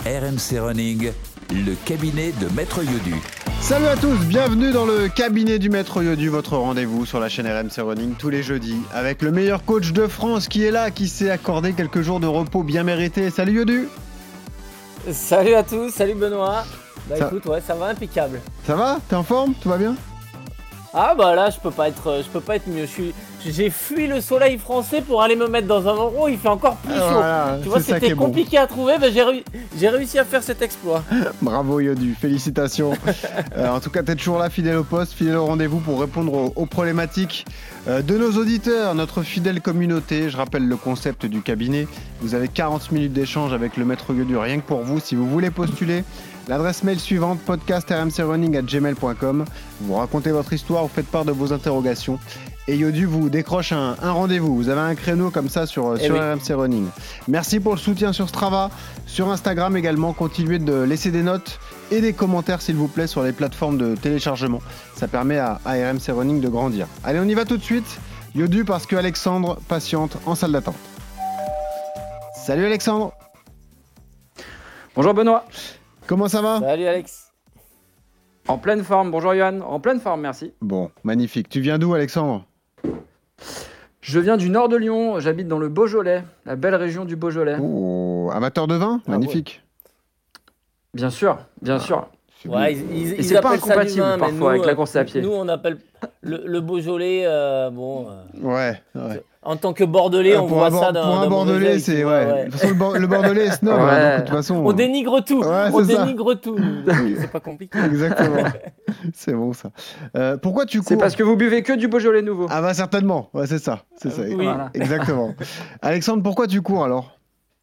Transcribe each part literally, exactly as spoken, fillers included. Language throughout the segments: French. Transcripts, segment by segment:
R M C Running, le cabinet de Maître Yodu. Salut à tous, bienvenue dans le cabinet du Maître Yodu, votre rendez-vous sur la chaîne R M C Running tous les jeudis avec le meilleur coach de France qui est là, qui s'est accordé quelques jours de repos bien mérités. Salut Yodu. Salut à tous, salut Benoît. Bah ça... écoute, ouais, ça va impeccable. Ça va? T'es en forme? Tout va bien? Ah bah là, je peux pas être, je peux pas être mieux. Je suis, j'ai fui le soleil français pour aller me mettre dans un endroit où il fait encore plus chaud. Voilà, tu vois, c'était compliqué bon. à trouver, mais j'ai, réu- j'ai réussi à faire cet exploit. Bravo Yodu, félicitations. euh, en tout cas, t'es toujours là, fidèle au poste, fidèle au rendez-vous pour répondre aux, aux problématiques euh, de nos auditeurs, notre fidèle communauté. Je rappelle le concept du cabinet. Vous avez quarante minutes d'échange avec le Maître Yodu, rien que pour vous. Si vous voulez postuler, l'adresse mail suivante, podcast r m c running arobase gmail point com. Vous racontez votre histoire, vous faites part de vos interrogations. Et Yodu vous décroche un, un rendez-vous. Vous avez un créneau comme ça sur, sur oui. R M C Running. Merci pour le soutien sur Strava, sur Instagram également. Continuez de laisser des notes et des commentaires s'il vous plaît sur les plateformes de téléchargement. Ça permet à, à R M C Running de grandir. Allez, on y va tout de suite. Yodu parce que Alexandre patiente en salle d'attente. Salut Alexandre. Bonjour Benoît. Comment ça va? Salut Alex. En pleine forme. Bonjour Johan. En pleine forme, merci. Bon, magnifique. Tu viens d'où Alexandre? Je viens du nord de Lyon. J'habite dans le Beaujolais, la belle région du Beaujolais. Oh, amateur de vin? Magnifique. Ah ouais. Bien sûr, bien ah. sûr. Ouais, ils, ils, Et ils c'est pas incompatible vin, parfois nous, avec la course à pied. Nous, on appelle le, le Beaujolais, euh, bon... Euh, ouais, ouais. En tant que Bordelais, euh, on voit un, ça d'un Pour un Bordelais, oeil, c'est... Ouais. Ouais. De toute façon, le, Bor- le Bordelais est snob, ouais. hein, donc, de toute façon... On dénigre tout, ouais, on dénigre ça. tout. C'est pas compliqué. Exactement. C'est bon, ça. Euh, pourquoi tu cours? C'est parce que vous buvez que du Beaujolais nouveau. Ah bah certainement, ouais, c'est ça. C'est ça. Oui. Voilà. Exactement. Alexandre, pourquoi tu cours alors?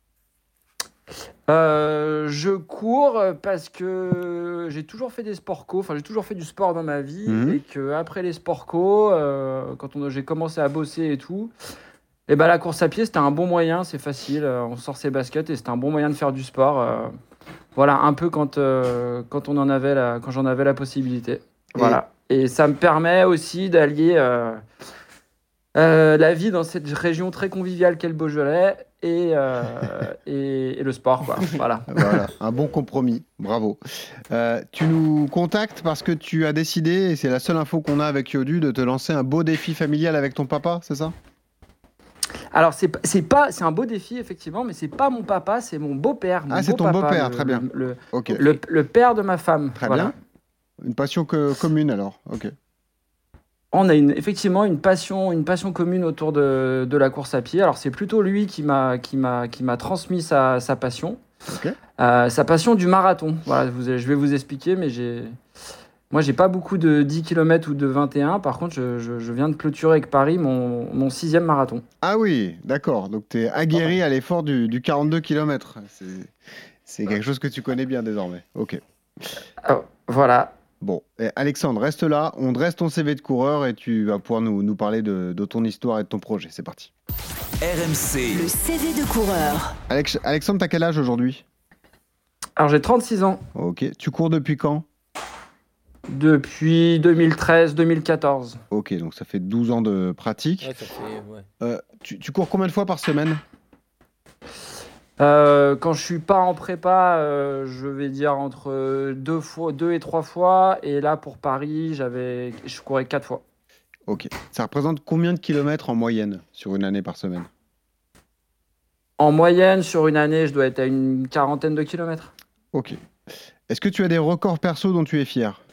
Euh, je cours parce que j'ai toujours fait des sports co, enfin j'ai toujours fait du sport dans ma vie mmh. et que après les sports co, euh, quand on, j'ai commencé à bosser et tout, et ben la course à pied c'était un bon moyen, c'est facile, on sort ses baskets et c'était un bon moyen de faire du sport. Euh, voilà, un peu quand euh, quand on en avait la, quand j'en avais la possibilité. Voilà, et, et ça me permet aussi d'allier euh, euh, la vie dans cette région très conviviale qu'est le Beaujolais. Et, euh, et, et le sport, quoi. Voilà. Voilà, un bon compromis, bravo. Euh, tu nous contactes parce que tu as décidé, et c'est la seule info qu'on a avec Yodu, de te lancer un beau défi familial avec ton papa, c'est ça? Alors, c'est, c'est, pas, c'est un beau défi, effectivement, mais c'est pas mon papa, c'est mon beau-père. Mon ah, c'est beau ton papa, beau-père, le, très bien. Le, le, okay. le, le père de ma femme. Très voilà. bien. Une passion que, commune, alors, ok. On a une, effectivement une passion, une passion commune autour de, de la course à pied. Alors, c'est plutôt lui qui m'a, qui m'a, qui m'a transmis sa, sa passion. Okay. Euh, sa passion du marathon. Voilà, vous, je vais vous expliquer, mais j'ai... moi, j'ai pas beaucoup de dix kilomètres ou de vingt et un. Par contre, je, je, je viens de clôturer avec Paris mon, mon sixième marathon. Ah oui, d'accord. Donc, tu es aguerri à l'effort du, du quarante-deux kilomètres. C'est, c'est quelque chose que tu connais bien désormais. Ok. Alors, voilà. Bon, et Alexandre, reste là, on dresse ton C V de coureur et tu vas pouvoir nous, nous parler de, de ton histoire et de ton projet. C'est parti. R M C. Le C V de coureur. Alex, Alexandre, t'as quel âge aujourd'hui? Alors j'ai trente-six ans. Ok, tu cours depuis quand? Depuis deux mille treize deux mille quatorze. Ok, donc ça fait douze ans de pratique. Ouais, ça fait, ouais. Euh, tu, tu cours combien de fois par semaine? Euh, quand je suis pas en prépa, euh, je vais dire entre deux fois, deux et trois fois. Et là, pour Paris, j'avais, je courais quatre fois. Ok. Ça représente combien de kilomètres en moyenne sur une année par semaine? En moyenne, sur une année, je dois être à une quarantaine de kilomètres. Ok. Est-ce que tu as des records perso dont tu es fier?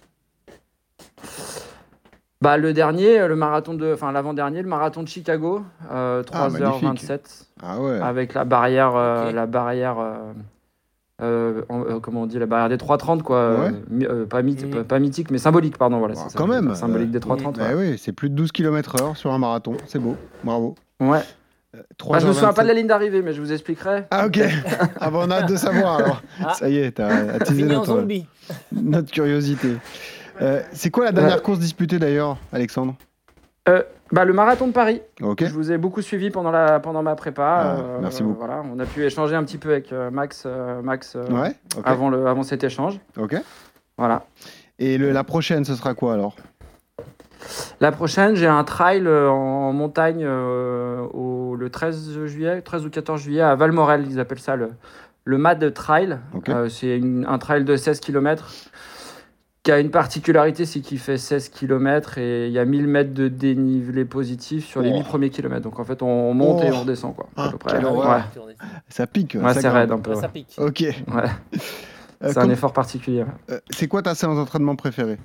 Bah, le dernier, le marathon de, enfin l'avant-dernier, le marathon de Chicago, euh, trois heures vingt-sept. Ah ouais. Avec la barrière, euh, okay. la barrière, euh, euh, euh, comment on dit, la barrière des trois trente quoi. Ouais. Euh, pas, mythe, mmh. pas, pas mythique, mais symbolique, pardon, voilà. Bah, c'est ça, quand même. Symbolique euh, des trois trente. Bah, ouais. Oui, c'est plus de douze kilomètres heure sur un marathon. C'est beau. Bravo. Ouais. Euh, bah, je me souviens pas de la ligne d'arrivée, mais je vous expliquerai. Ah ok. Ah bah, on a hâte de savoir alors. Ah. Ça y est, t'as attisé notre, notre curiosité. Euh, c'est quoi la dernière euh, course disputée d'ailleurs, Alexandre? euh, bah, Le marathon de Paris. Okay. Je vous ai beaucoup suivi pendant, la, pendant ma prépa. Ah, euh, merci beaucoup. Voilà, on a pu échanger un petit peu avec euh, Max, euh, Max euh, ouais, okay. avant, le, avant cet échange. Ok. Voilà. Et le, la prochaine, ce sera quoi alors? La prochaine, j'ai un trail en montagne euh, au, le treize juillet, treize ou quatorze juillet à Valmorel. Ils appellent ça le, le Mad Trail. Okay. Euh, c'est une, un trail de seize kilomètres qui a une particularité, c'est qu'il fait seize kilomètres et il y a mille mètres de dénivelé positif sur les Oh. huit premiers kilomètres. Donc en fait, on monte Oh. et on redescend, quoi, à Ah, peu près. quelle Ouais, horreur. ouais, Ça pique. Ouais, ça c'est grimpe. raide un peu. Ouais, Ouais. ça pique. Ok. Ouais. Euh, C'est un comme- effort particulier. Ouais. euh, c'est quoi ta séance d'entraînement préférée?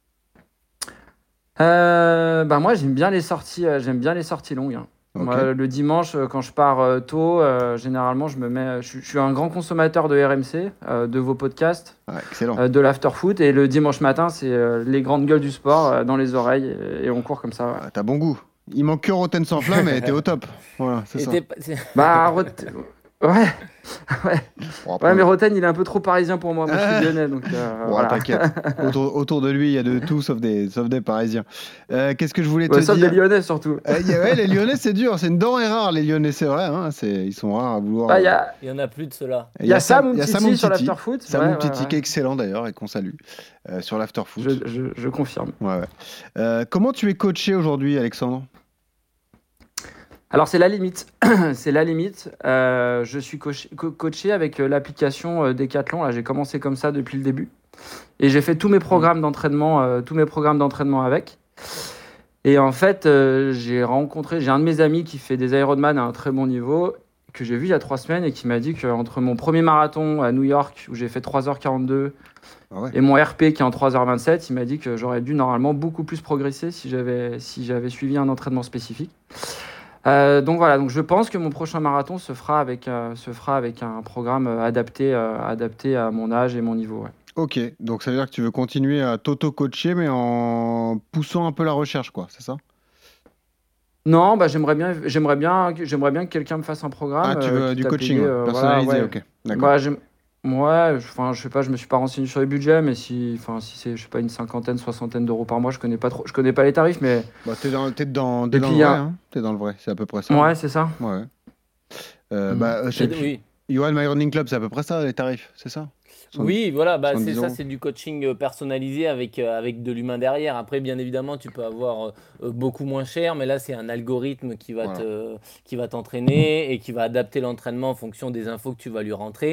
Euh, bah moi, j'aime bien les sorties, euh, j'aime bien les sorties longues. hein. Ok. Moi, le dimanche, euh, quand je pars euh, tôt, euh, généralement, je me mets. Je, je suis un grand consommateur de R M C, euh, de vos podcasts, Ah, excellent. euh, de l'afterfoot, et le dimanche matin, c'est euh, les grandes gueules du sport euh, dans les oreilles, et, et on court comme ça. ouais. Ah, t'as bon goût. Il manque que Roten sans flamme et t'es au top. Voilà, c'est Et ça. t'es pas- c'est- Bah, Rot- ouais, ouais, Bon, après, ouais, mais Roten, il est un peu trop parisien pour moi. Moi, je suis lyonnais, donc euh, bon, voilà. t'inquiète. Autour, autour de lui, il y a de tout sauf des, sauf des Parisiens. Euh, Qu'est-ce que je voulais te Ouais, sauf dire des Lyonnais surtout. Euh, y a- ouais, les Lyonnais, c'est dur. C'est une denrée rare, les Lyonnais, c'est vrai. Hein, c'est- ils sont rares à vouloir. Ah, il y a, Il y en a plus de ceux-là. Et il y a Sam il y a Sam Umtiti sur Umtiti. l'afterfoot. Sam Ouais, ouais, Umtiti, ouais. qui est excellent d'ailleurs et qu'on salue euh, sur l'afterfoot. Je, je, je confirme. Ouais, ouais. Euh, comment tu es coaché aujourd'hui, Alexandre? Alors c'est la limite, c'est la limite. Euh, je suis coach- co- coaché avec euh, l'application euh, Decathlon. Là, j'ai commencé comme ça depuis le début, et j'ai fait tous mes programmes d'entraînement, euh, tous mes programmes d'entraînement avec. Et en fait, euh, j'ai rencontré, j'ai un de mes amis qui fait des Ironman à un très bon niveau, que j'ai vu il y a trois semaines et qui m'a dit qu'entre mon premier marathon à New York où j'ai fait trois heures quarante-deux Ah ouais. et mon R P qui est en trois heures vingt-sept, il m'a dit que j'aurais dû normalement beaucoup plus progresser si j'avais si j'avais suivi un entraînement spécifique. Euh, donc voilà, donc je pense que mon prochain marathon se fera avec, euh, se fera avec un programme euh, adapté, euh, adapté à mon âge et mon niveau. Ouais. Ok, donc ça veut dire que tu veux continuer à t'auto-coacher, mais en poussant un peu la recherche, quoi, c'est ça? Non, bah j'aimerais bien, j'aimerais bien, j'aimerais bien que quelqu'un me fasse un programme. Ah, tu euh, veux quitte du à coaching, payer, ouais, euh, personnalisé, voilà, ouais. ok, d'accord. Bah, j'aime- ouais, enfin, je sais pas, je me suis pas renseigné sur les budgets, mais si, enfin, si c'est, je sais pas, une cinquantaine, soixantaine d'euros par mois, je connais pas trop, je connais pas les tarifs, mais Bah, t'es dans, t'es dans, t'es Et dans puis, le il y vrai, a- hein. T'es dans le vrai, c'est à peu près ça. ouais, c'est ça. Ouais. ouais. Euh, Mhm. bah, euh, je sais Et- plus. oui. Johan My Running Club, c'est à peu près ça, les tarifs, c'est ça? Soixante- Oui, voilà, bah, c'est soixante-dix ça, euros. c'est du coaching euh, personnalisé avec, euh, avec de l'humain derrière. Après, bien évidemment, tu peux avoir euh, euh, beaucoup moins cher, mais là, c'est un algorithme qui va Voilà. te, qui va t'entraîner et qui va adapter l'entraînement en fonction des infos que tu vas lui rentrer.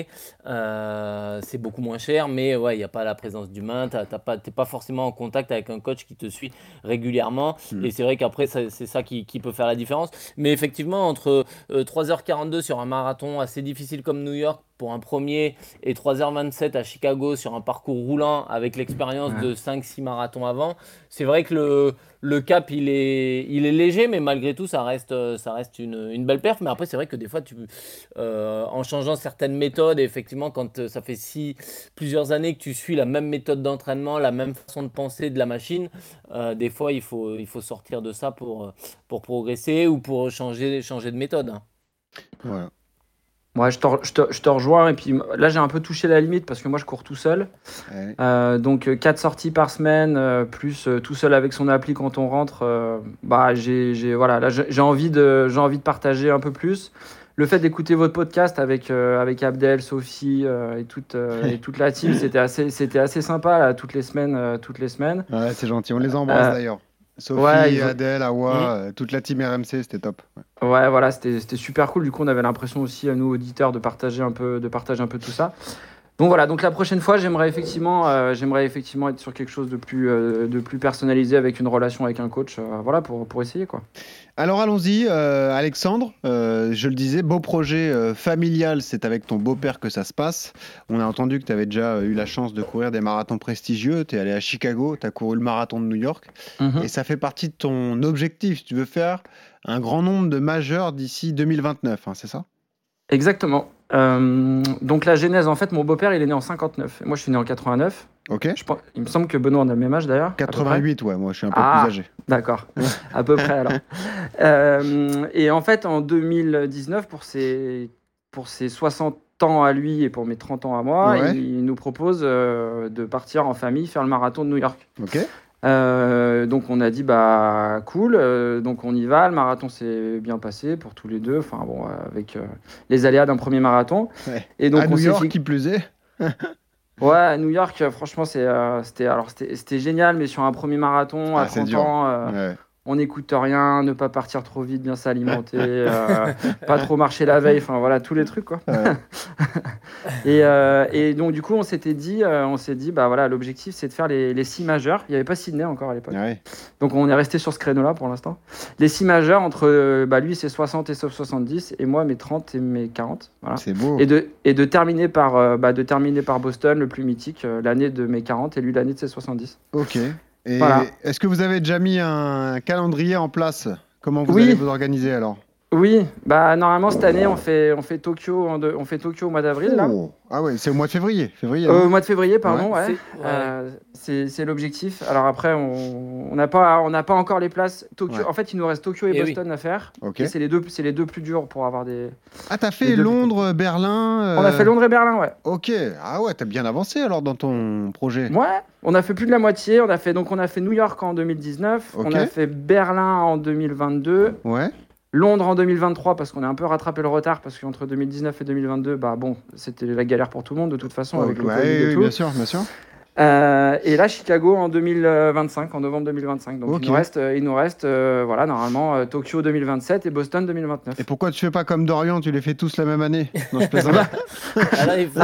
Euh, c'est beaucoup moins cher, mais ouais, il n'y a pas la présence d'humain, tu n'es pas forcément en contact avec un coach qui te suit régulièrement. Mm. Et c'est vrai qu'après, ça- c'est ça qui, qui peut faire la différence. Mais effectivement, entre euh, trois heures quarante-deux sur un marathon assez difficile comme New York pour un premier et trois heures vingt-sept à Chicago sur un parcours roulant avec l'expérience Ouais. de cinq six marathons avant, c'est vrai que le, le cap il est, il est léger, mais malgré tout ça reste, euh, ça reste une, une belle perf. Mais après c'est vrai que des fois tu, euh, en changeant certaines méthodes, et effectivement quand euh, ça fait si, plusieurs années que tu suis la même méthode d'entraînement, la même façon de penser de la machine, euh, des fois il faut, il faut sortir de ça pour, euh, pour progresser ou pour changer, changer de méthode. hein. Voilà. Ouais, je te, re- je te- je te rejoins. Et puis là, j'ai un peu touché la limite parce que moi, je cours tout seul. Ouais. Euh, donc, euh, quatre sorties par semaine, euh, plus euh, tout seul avec son appli quand on rentre. euh, bah, j'ai, j'ai- voilà, là, j'ai j'ai envie de, j'ai envie de partager un peu plus. Le fait d'écouter votre podcast avec, euh, avec Abdel, Sophie euh, et, toute, euh, et toute la team, c'était assez, c'était assez sympa là, toutes les semaines. euh, toutes les semaines. Ouais, c'est gentil, on les embrasse Euh, d'ailleurs. Sophie, ouais, ils ont- Adèle, Awa, Mhm. euh, toute la team R M C, c'était top. Ouais. Ouais, voilà, c'était c'était super cool. Du coup, on avait l'impression aussi, à nous auditeurs, de partager un peu, de partager un peu tout ça. Donc voilà, donc la prochaine fois, j'aimerais effectivement, euh, j'aimerais effectivement être sur quelque chose de plus, euh, de plus personnalisé avec une relation avec un coach, euh, voilà, pour, pour essayer quoi. Alors allons-y, euh, Alexandre, euh, je le disais, beau projet euh, familial, c'est avec ton beau-père que ça se passe. On a entendu que tu avais déjà eu la chance de courir des marathons prestigieux, tu es allé à Chicago, tu as couru le marathon de New York, et ça fait partie de ton objectif, tu veux faire un grand nombre de majeurs d'ici deux mille vingt-neuf, hein, c'est ça? Exactement. Euh, donc la genèse, en fait, mon beau-père, il est né en cinquante-neuf. Moi, je suis né en quatre-vingt-neuf. Ok. Je pense, il me semble que Benoît en a le même âge d'ailleurs. à peu près. quatre-vingt-huit, ouais, moi je suis un peu Ah. plus âgé. D'accord, à peu près alors. Euh, et en fait, en deux mille dix-neuf, pour ses, pour ses soixante ans à lui et pour mes trente ans à moi, Ouais. il, il nous propose euh, de partir en famille faire le marathon de New York. Ok. Euh, donc on a dit bah cool, euh, donc on y va. Le marathon s'est bien passé pour tous les deux, enfin bon, euh, avec euh, les aléas d'un premier marathon. Ouais. Et donc à on New s'est York, fi- qui plus est. Ouais, à New York, euh, franchement, c'est, euh, c'était, alors c'était, c'était génial, mais sur un premier marathon à Ah, c'est trente dur. ans. euh, Ouais. on n'écoute rien, ne pas partir trop vite, bien s'alimenter, euh, pas trop marcher la veille, enfin voilà, tous les trucs quoi. Ouais. et, euh, et donc du coup, on s'était dit, euh, on s'est dit, bah voilà, l'objectif c'est de faire les, les six majeurs. Il n'y avait pas Sydney encore à l'époque. Ouais. Donc on est resté sur ce créneau-là pour l'instant. Les six majeurs entre, euh, bah lui c'est soixante et sauf soixante-dix, et moi mes trente et mes quarante. Voilà. C'est beau. Et de, et de terminer par, euh, bah, de terminer par Boston, le plus mythique, euh, l'année de mes quarante et lui l'année de ses soixante-dix. Ok. Et Voilà. est-ce que vous avez déjà mis un calendrier en place? Comment vous Oui. allez vous organiser alors? Oui, bah normalement cette année on fait, on fait Tokyo, en de- on fait Tokyo au mois d'avril là. Oh. Ah ouais, c'est au mois de février. février Euh, non au mois de février, pardon, ouais. C'est- ouais. Euh, c'est c'est l'objectif. Alors après, on on n'a pas, on n'a pas encore les places. Tokyo, Ouais. En fait, il nous reste Tokyo et, Eh oui. Boston à faire. Ok. Et c'est les deux, c'est les deux plus durs pour avoir des. Ah, t'as les fait deux- Londres, Berlin. euh, On a fait Londres et Berlin, ouais. Ok. Ah ouais, t'as bien avancé alors dans ton projet. Ouais. On a fait plus de la moitié. On a fait donc on a fait New York en deux mille dix-neuf. Ok. On a fait Berlin en deux mille vingt-deux. Ouais. Londres en deux mille vingt-trois parce qu'on a un peu rattrapé le retard parce qu'entre deux mille dix-neuf et deux mille vingt-deux, bah bon, c'était la galère pour tout le monde de toute façon avec le Ouais, Covid et oui, tout. bien sûr, bien sûr. Euh, et là, Chicago en deux mille vingt-cinq, en novembre deux mille vingt-cinq. Donc Ok. il nous reste, euh, il nous reste euh, voilà, normalement euh, Tokyo deux mille vingt-sept et Boston deux mille vingt-neuf. Et pourquoi tu fais pas comme Dorian, tu les fais tous la même année? Non, je plaisante. Ah là, il faut,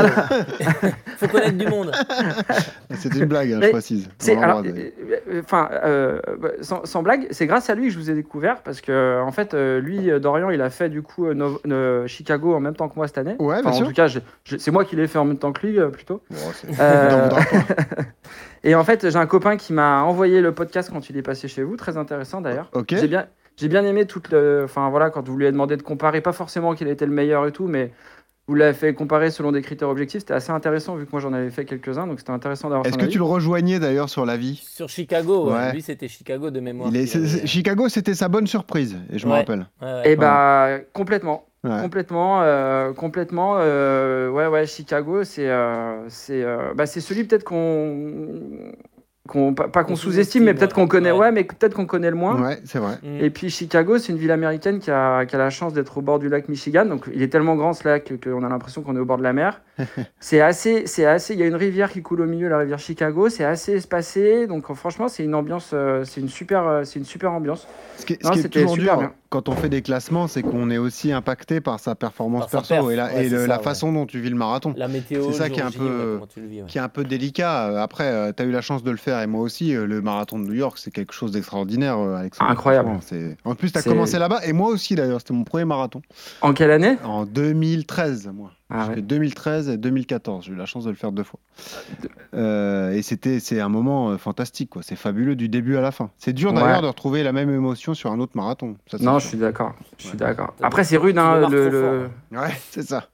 faut connaître du monde. C'était une blague, hein, je Mais précise. C'est On alors, l'embrasse, d'ailleurs. euh, euh, enfin, euh, bah, sans, sans blague, c'est grâce à lui que je vous ai découvert parce que en fait, euh, lui, euh, Dorian, il a fait du coup euh, Nov- euh, Chicago en même temps que moi cette année. Ouais, bien Enfin, en sûr. tout cas, je- je- c'est moi qui l'ai fait en même temps que lui euh, plutôt. Bon, c'est- Euh, T'en voudras pas. Et en fait, j'ai un copain qui m'a envoyé le podcast quand il est passé chez vous, très intéressant d'ailleurs. Ok. J'ai bien, j'ai bien aimé toute le, enfin voilà, quand vous lui avez demandé de comparer, pas forcément qu'il était le meilleur et tout, mais vous l'avez fait comparer selon des critères objectifs. C'était assez intéressant vu que moi j'en avais fait quelques-uns, donc c'était intéressant d'avoir. Est-ce son que avis. tu le rejoignais d'ailleurs sur la vie? Sur Chicago, ouais. Ouais. Lui, c'était Chicago de mémoire. Il est- qu'il c'est- avait- c'est- Chicago, c'était sa bonne surprise, et je me Ouais. rappelle. Ouais, ouais. Eh bah complètement, Ouais. complètement, euh, complètement. euh, ouais, ouais, Chicago, c'est, euh, c'est, euh, bah, c'est celui peut-être qu'on, qu'on pas, pas qu'on Qu'on sous-estime, sous-estime, mais peut-être ouais. qu'on connaît, Ouais. ouais, mais peut-être qu'on connaît le moins. Ouais, c'est vrai. Mm. Et puis Chicago, c'est une ville américaine qui a, qui a la chance d'être au bord du lac Michigan. Donc il est tellement grand ce lac qu'on a l'impression qu'on est au bord de la mer. c'est assez, c'est assez. Il y a une rivière qui coule au milieu, la rivière Chicago. C'est assez espacé. Donc euh, franchement, c'est une ambiance, euh, c'est une super, euh, c'est une super ambiance. Ce qui est, ce Non, qui est c'était toujours super dur bien. quand on fait des classements, c'est qu'on est aussi impacté par sa performance Par sa perso perf, et la, ouais, et c'est le- ça, la ouais. façon dont tu vis le marathon. La météo, C'est ça le qui est un jour J, peu- ouais, comment tu le vis, ouais. Qui est un peu délicat. Euh, Après, tu as eu la chance de le faire et moi aussi. euh, Le marathon de New York, c'est quelque chose d'extraordinaire, euh, Alexandre. Incroyable. Franchement, c'est- En plus, tu as C'est- commencé là-bas et moi aussi d'ailleurs. C'était mon premier marathon En quelle année? en deux mille treize, moi. Ah J'ai ouais. fait deux mille treize et deux mille quatorze. J'ai eu la chance de le faire deux fois. Euh, et c'était, c'est un moment euh, fantastique, quoi. C'est fabuleux du début à la fin. C'est dur d'ailleurs Ouais. de retrouver la même émotion sur un autre marathon. Ça, c'est Non, je sûr. suis d'accord. Je suis Ouais. d'accord. T'as- Après, c'est rude, tu hein, démarres le. trop le- fort. Ouais, c'est ça.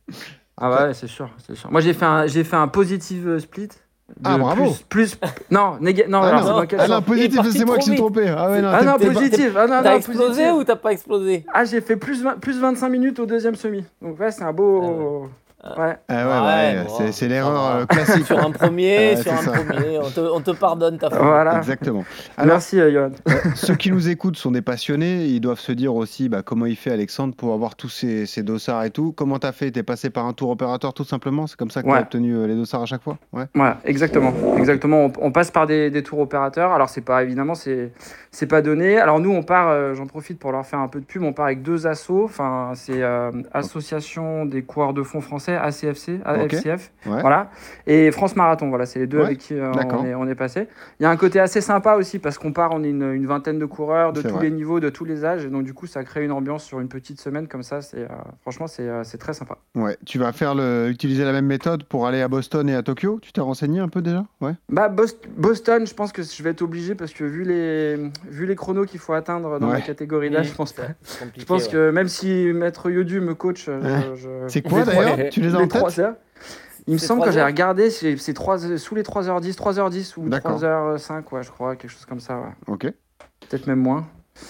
Ah ouais, c'est sûr, c'est sûr. Moi, j'ai fait un, j'ai fait un positive split. de Ah, bravo. Plus, plus, non, néga- non, Ah alors non, c'est dans quel ah non, sens positif, parti c'est moi qui trop suis trompé. Ah ouais, non, Ah t'es- non, t'es- positif. Ah non, T'as non, explosé positif. ou t'as pas explosé? Ah, j'ai fait plus, vingt- plus vingt-cinq minutes au deuxième semi. Donc, ouais, c'est un beau. Ouais. Ah ouais, Ouais, ouais, bon, c'est, c'est ça l'erreur va. euh, classique. Sur un premier, Ouais, sur c'est un ça. premier, on te, on te pardonne ta faute. Voilà. Exactement. Alors, Merci, euh, Johan. ceux qui nous écoutent sont des passionnés. Ils doivent se dire aussi bah, comment il fait Alexandre pour avoir tous ces, ces dossards et tout. Comment t'as fait? T'es passé par un tour opérateur tout simplement? C'est comme ça que Ouais. t'as obtenu euh, les dossards à chaque fois? Ouais. Ouais, exactement. Exactement. On, on passe par des, des tours opérateurs. Alors, c'est pas, évidemment, c'est, c'est pas donné. Alors, nous, on part, euh, j'en profite pour leur faire un peu de pub, on part avec deux assos. Enfin, c'est euh, Association des coureurs de fond français, A C F C, Ok. A F C F. Ouais. Voilà. Et France Marathon, voilà, c'est les deux Ouais, avec qui euh, d'accord. on est, on est passé. Il y a un côté assez sympa aussi parce qu'on part, on est une, une vingtaine de coureurs de C'est tous vrai. les niveaux, de tous les âges. Et donc, du coup, ça crée une ambiance sur une petite semaine comme ça. C'est, euh, franchement, c'est, euh, c'est très sympa. Ouais. Tu vas faire le, utiliser la même méthode pour aller à Boston et à Tokyo? Tu t'es renseigné un peu déjà? Ouais. Bah, Bos- Boston, je pense que je vais être obligé parce que vu les, vu les chronos qu'il faut atteindre dans Ouais. ma catégorie d'âge, Mmh, je pense pas. c'est compliqué, Je pense ouais. que même si Maître Yodu me coach, euh, Ouais. je- C'est quoi les trois- d'ailleurs? Tu les as en les trois tête? heures. Il me C'est semble trois que j'ai heures regardé, c'est, c'est trois, sous les trois heures dix, trois heures dix ou D'accord. trois heures cinq, ouais, je crois, quelque chose comme ça, ouais. Ok. Peut-être même moins.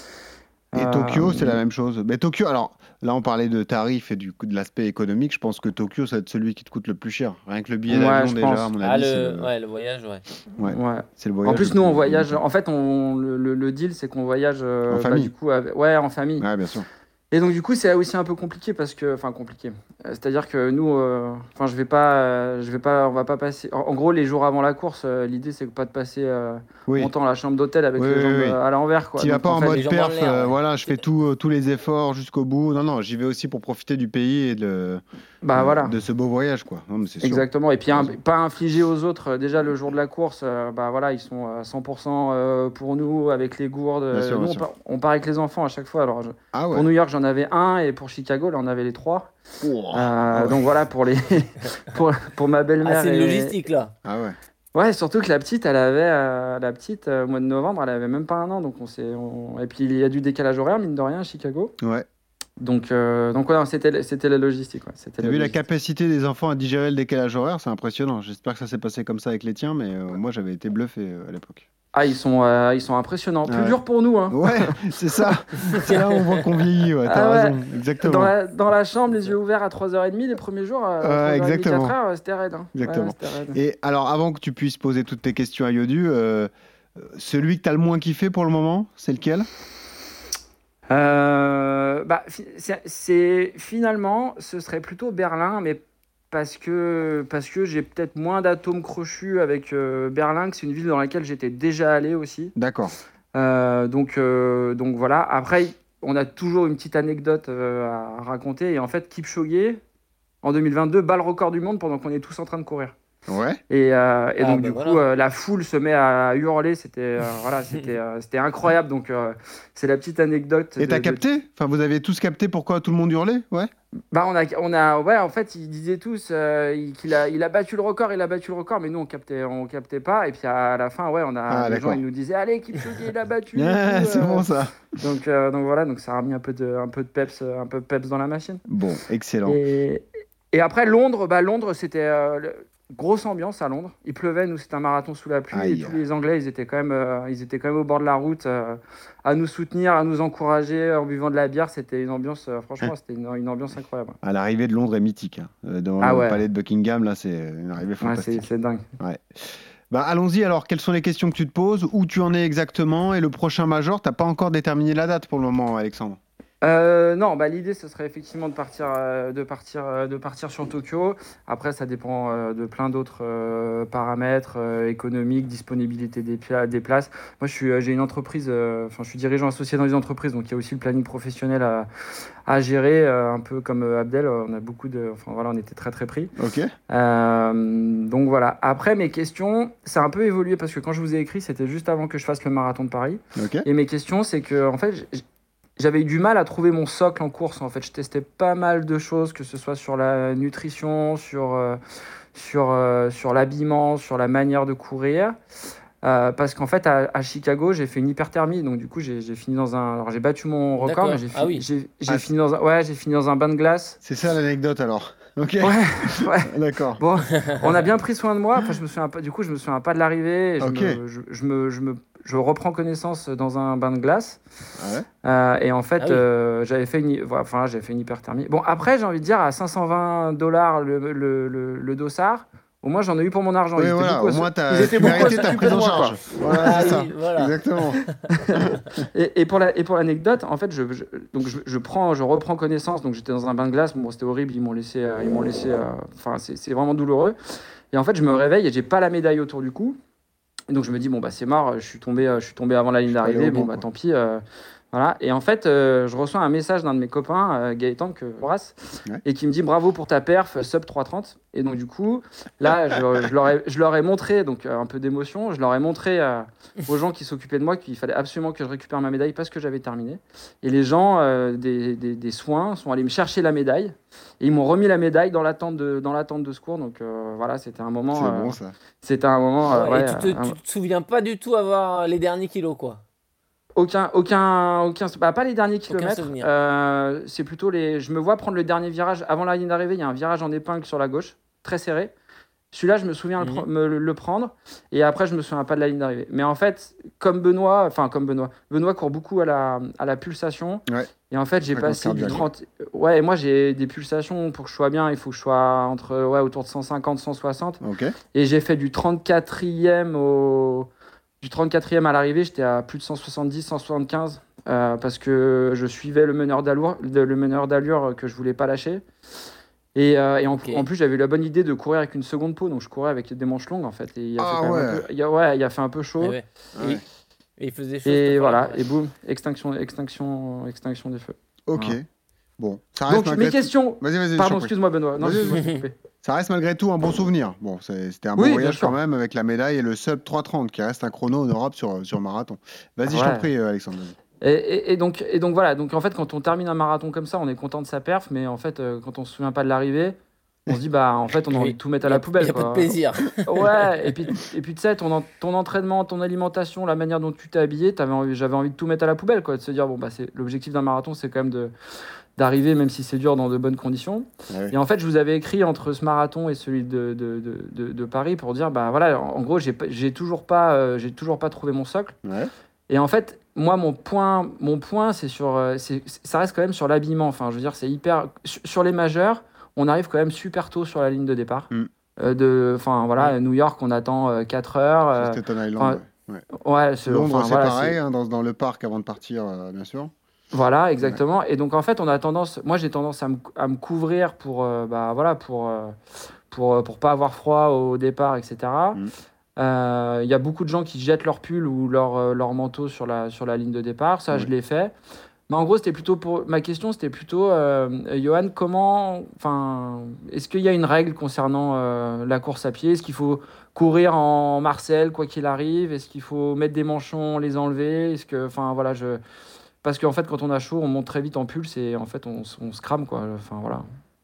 Et Euh, Tokyo, c'est la même chose. Mais Tokyo, alors là, on parlait de tarifs et du coup de l'aspect économique. Je pense que Tokyo, ça va être celui qui te coûte le plus cher. Rien que le billet Ouais, d'avion, je déjà, pense. à mon Ah, avis, le... c'est, le... Ouais, le voyage, ouais. Ouais, Ouais. c'est le voyage. En plus, le nous, on plus- voyage. En fait, on, le, le- le deal, c'est qu'on voyage. euh, En bah, famille. du coup, avec- ouais, en famille. Ouais, bien sûr. Et donc, du coup, c'est aussi un peu compliqué parce que. Enfin, compliqué. Euh, C'est-à-dire que nous, euh, enfin, je vais pas, euh, je vais pas, on va pas passer. En, en gros, les jours avant la course, euh, l'idée c'est pas de passer euh, Oui. longtemps à la chambre d'hôtel avec Oui, les oui, jambes oui. euh, à l'envers, quoi. Tu vas Donc, pas en en fait, mode les jambes en perf, l'air, euh, ouais. voilà, je fais tout, euh, tous les efforts jusqu'au bout. Non, non, j'y vais aussi pour profiter du pays et de, bah de, voilà. de ce beau voyage, quoi. Non, mais c'est sûr. Exactement. Et puis, un- Raison. pas infliger aux autres. euh, Déjà, le jour de la course, euh, bah voilà, ils sont à cent pour cent euh, pour nous, avec les gourdes. Bien sûr, Nous, bien on, sûr. part, on part avec les enfants à chaque fois. Alors, je- Ah ouais. pour New York, j'en avais un, et pour Chicago, là, on avait les trois. Oh. Euh, Ah ouais. Donc voilà, pour, les pour, pour ma Ah, belle-mère. c'est une et- logistique là. Ah ouais. Ouais, surtout que la petite, elle avait, euh, la petite, euh, au mois de novembre, elle avait même pas un an. Donc on s'est, on- Et puis, il y a du décalage horaire, mine de rien, à Chicago. Ouais. Donc, euh, donc ouais, c'était, c'était la logistique. Ouais. C'était T'as vu la logistique. capacité des enfants à digérer le décalage horaire, c'est impressionnant. J'espère que ça s'est passé comme ça avec les tiens, mais euh, moi j'avais été bluffé euh, à l'époque. Ah, ils sont, euh, ils sont impressionnants. Plus Ouais. dur pour nous, hein. Ouais, c'est ça. C'est là où on voit qu'on vieillit, ouais, t'as Ah ouais. raison, exactement. Dans la, dans la chambre, les yeux ouverts à trois heures trente, les premiers jours, à Ouais, trois heures trente, exactement. quatre heures, c'était raide. Hein. Exactement. Ouais, c'était raide. Et alors, avant que tu puisses poser toutes tes questions à Yodu, euh, celui que t'as le moins kiffé pour le moment, c'est lequel? Euh, bah, fi- c'est, c'est- finalement, ce serait plutôt Berlin, mais parce que, parce que j'ai peut-être moins d'atomes crochus avec euh, Berlin, que c'est une ville dans laquelle j'étais déjà allé aussi. D'accord. Euh, donc, euh, donc voilà. Après, on a toujours une petite anecdote euh, à raconter. Et en fait, Kipchoge, en deux mille vingt-deux, bat le record du monde pendant qu'on est tous en train de courir. Ouais. Et, euh, et Ah, donc bah du voilà. coup, euh, la foule se met à hurler. C'était euh, voilà, c'était euh, c'était incroyable. Donc euh, c'est la petite anecdote. Et de- t'as de- capté? Enfin, vous avez tous capté pourquoi tout le monde hurlait? Ouais. Bah on a on a ouais, en fait ils disaient tous euh, il- qu'il a il a battu le record, il a battu le record, mais nous on captait on captait pas. Et puis à la fin, ouais, on a Ah, les d'accord. gens ils nous disaient allez Kipchoge il a battu. et Ah, tout, c'est euh. bon ça. Donc euh, donc voilà, donc ça a remis un peu de un peu de peps un peu de peps dans la machine. Bon, excellent. Et, et après Londres, bah Londres c'était euh, le- grosse ambiance à Londres. Il pleuvait, nous c'était un marathon sous la pluie. Aïe. Et tous les Anglais ils étaient quand même euh, ils étaient quand même au bord de la route euh, à nous soutenir, à nous encourager en buvant de la bière. C'était une ambiance euh, franchement c'était une, une ambiance incroyable. À l'arrivée de Londres est mythique, hein. Euh, Dans Ah le ouais. palais de Buckingham, là, c'est une arrivée Ouais, c'est fantastique. c'est dingue. Bah, allons-y alors, quelles sont les questions que tu te poses? Où tu en es exactement? Et le prochain major, t'as pas encore déterminé la date pour le moment, Alexandre. Euh, non, bah, l'idée ce serait effectivement de partir, euh, de partir, euh, de partir sur Tokyo. Après, ça dépend euh, de plein d'autres euh, paramètres euh, économiques, disponibilité des, pla- des places. Moi, je suis, euh, j'ai une entreprise, euh, enfin, je suis dirigeant associé dans les entreprises, donc il y a aussi le planning professionnel à, à gérer, euh, un peu comme euh, Abdel. euh, On a beaucoup de, enfin voilà, on était très très pris. Ok. Euh, donc voilà. Après, mes questions, ça a un peu évolué parce que quand je vous ai écrit, c'était juste avant que je fasse le marathon de Paris. Ok. Et mes questions, c'est que en fait, j- j'avais eu du mal à trouver mon socle en course. En fait, je testais pas mal de choses, que ce soit sur la nutrition, sur, euh, sur, euh, sur l'habillement, sur la manière de courir. Euh, parce qu'en fait, à, à Chicago, j'ai fait une hyperthermie. Donc, du coup, j'ai j'ai fini dans un. Alors, j'ai battu mon record, D'accord. mais j'ai Ah fi- oui. j'ai- j'ai Ah, fini dans un. Ouais, j'ai fini dans un bain de glace. C'est ça l'anecdote alors. Ok. Ouais, ouais. D'accord. Bon, on a bien pris soin de moi. Enfin, je me souviens pas, du coup, je me souviens pas de l'arrivée. et Je, Ok. me, je, je me, je, me, je reprends connaissance dans un bain de glace. Ah ouais. Euh, et en fait, Ah oui. euh, j'avais fait une, voilà, enfin, j'avais fait une hyperthermie. Bon, après, j'ai envie de dire, à cinq cent vingt dollars le, le, le, le dossard, au moins, j'en ai eu pour mon argent. Oui, Ils étaient voilà, beaucoup au à- moins t'as ils étaient tu beaucoup à mérité ta s'occuper prise de en moi, quoi. charge. Voilà, Ah c'est ça. oui, voilà. Exactement. Et, et pour la, et pour l'anecdote, en fait, je, je- donc je, je prends, je reprends connaissance. Donc j'étais dans un bain de glace. Bon, c'était horrible. Ils m'ont laissé, euh, ils m'ont laissé. euh, Enfin, c'est c'est vraiment douloureux. Et en fait, je me réveille et j'ai pas la médaille autour du cou. Et donc je me dis bon bah c'est mort. Je suis tombé, euh, je suis tombé avant la ligne suis allé d'arrivée. au bout, Bon bah quoi. tant pis. euh, Voilà. Et en fait, euh, je reçois un message d'un de mes copains, euh, Gaëtan, que j'embrasse, Ouais. et qui me dit bravo pour ta perf, sub trois trente. Et donc, du coup, là, je, je leur, ai, je leur ai montré, donc euh, un peu d'émotion, je leur ai montré euh, aux gens qui s'occupaient de moi qu'il fallait absolument que je récupère ma médaille parce que j'avais terminé. Et les gens euh, des, des, des soins sont allés me chercher la médaille. Et ils m'ont remis la médaille dans l'attente de, dans l'attente de secours. Donc euh, voilà, c'était un moment. C'est euh, bon ça. C'était un moment. euh, Ouais, ouais, et tu te, euh, tu te souviens pas du tout avoir les derniers kilos, quoi. Aucun, aucun, aucun, bah, pas les derniers kilomètres. souvenir. euh, c'est plutôt les. Je me vois prendre le dernier virage avant la ligne d'arrivée. Il y a un virage en épingle sur la gauche, très serré. Celui-là, je me souviens le, Mhm. pre- me- le- le prendre. Et après, je me souviens pas de la ligne d'arrivée. Mais en fait, comme Benoît, enfin comme Benoît, Benoît court beaucoup à la, à la pulsation. Ouais. Et en fait, j'ai Fréquence passé du cardiaque. trente. Ouais, et moi, j'ai des pulsations pour que je sois bien. Il faut que je sois entre ouais autour de cent cinquante, cent soixante. Ok. Et j'ai fait du trente-quatrième au du trente-quatrième à l'arrivée, j'étais à plus de cent soixante-dix, cent soixante-quinze euh, parce que je suivais le meneur d'allure, le meneur d'allure que je voulais pas lâcher. Et, euh, et en, Ok. en plus, j'avais eu la bonne idée de courir avec une seconde peau, donc je courais avec des manches longues en fait. Et il a fait Ah quand même ouais. un peu, il a, ouais, il a fait un peu Eh chaud. ouais. Ouais. Et, et il faisait chaud. Et cette fois-là, voilà, ouais. et boum, extinction, extinction, extinction des feux. Ok. Voilà. Bon, ça reste Donc malgré mes tout- questions. Vas-y, vas-y, je Pardon, t'en prie. excuse-moi Benoît. Non, Vas-y, excuse-moi, vas-y. je t'ai coupé. Ça reste malgré tout un bon souvenir. Bon, c'est- c'était un bon Oui, bien voyage sûr. quand même avec la médaille et le sub trois trente qui reste un chrono honorable sur, sur marathon. Vas-y, je t'en Ouais. prie, euh, Alexandre. vas-y. Et, et- et donc, et donc voilà, donc en fait, quand on termine un marathon comme ça, on est content de sa perf, mais en fait, euh, quand on se souvient pas de l'arrivée, on se dit, bah en fait, on a envie de tout mettre à Il y a- la poubelle. Il n'y a pas de Quoi. plaisir. Ouais, et puis, et puis tu sais, ton, en- ton entraînement, ton alimentation, la manière dont tu t'es habillé, t'avais envie, j'avais envie de tout mettre à la poubelle, quoi, de se dire, bon, bah, c'est, l'objectif d'un marathon, c'est quand même de, d'arriver, même si c'est dur, dans de bonnes conditions. Ouais. Et en fait, je vous avais écrit entre ce marathon et celui de, de, de, de, de Paris pour dire, bah voilà, en, en gros, j'ai, pas- j'ai, toujours pas, euh, j'ai toujours pas trouvé mon socle. Ouais. Et en fait, moi, mon point, mon point c'est sur, euh, c'est, c'est- ça reste quand même sur l'habillement. Enfin, je veux dire, c'est hyper. Sur, sur les majeurs, on arrive quand même super tôt sur la ligne de départ. Mm. Euh, de, enfin, voilà, New York, on attend euh, quatre heures. euh, C'est Staten Island. enfin, ouais. Ouais. ouais, c'est, Londres, enfin, c'est voilà, pareil, c'est- hein, dans, dans le parc avant de partir, euh, bien sûr. voilà, exactement. Et donc, en fait, on a tendance, moi, j'ai tendance à me, à me couvrir pour, euh, bah, voilà, pour, euh, pour, euh, pour pas avoir froid au départ, et cetera. Mm. Euh, Il y a beaucoup de gens qui jettent leur pull ou leur, euh, leur manteau sur la, sur la ligne de départ. Ça, Ouais. je l'ai fait. Mais en gros, c'était plutôt pour ma question, c'était plutôt, euh, Johan, comment, enfin, est-ce qu'il y a une règle concernant euh, la course à pied? Est-ce qu'il faut courir en Marcel quoi qu'il arrive? Est-ce qu'il faut mettre des manchons, les enlever? Est-ce que, enfin, voilà, je, parce qu'en fait, quand on a chaud, on monte très vite en pulse et en fait, on, s- on se crame, quoi. Enfin, voilà.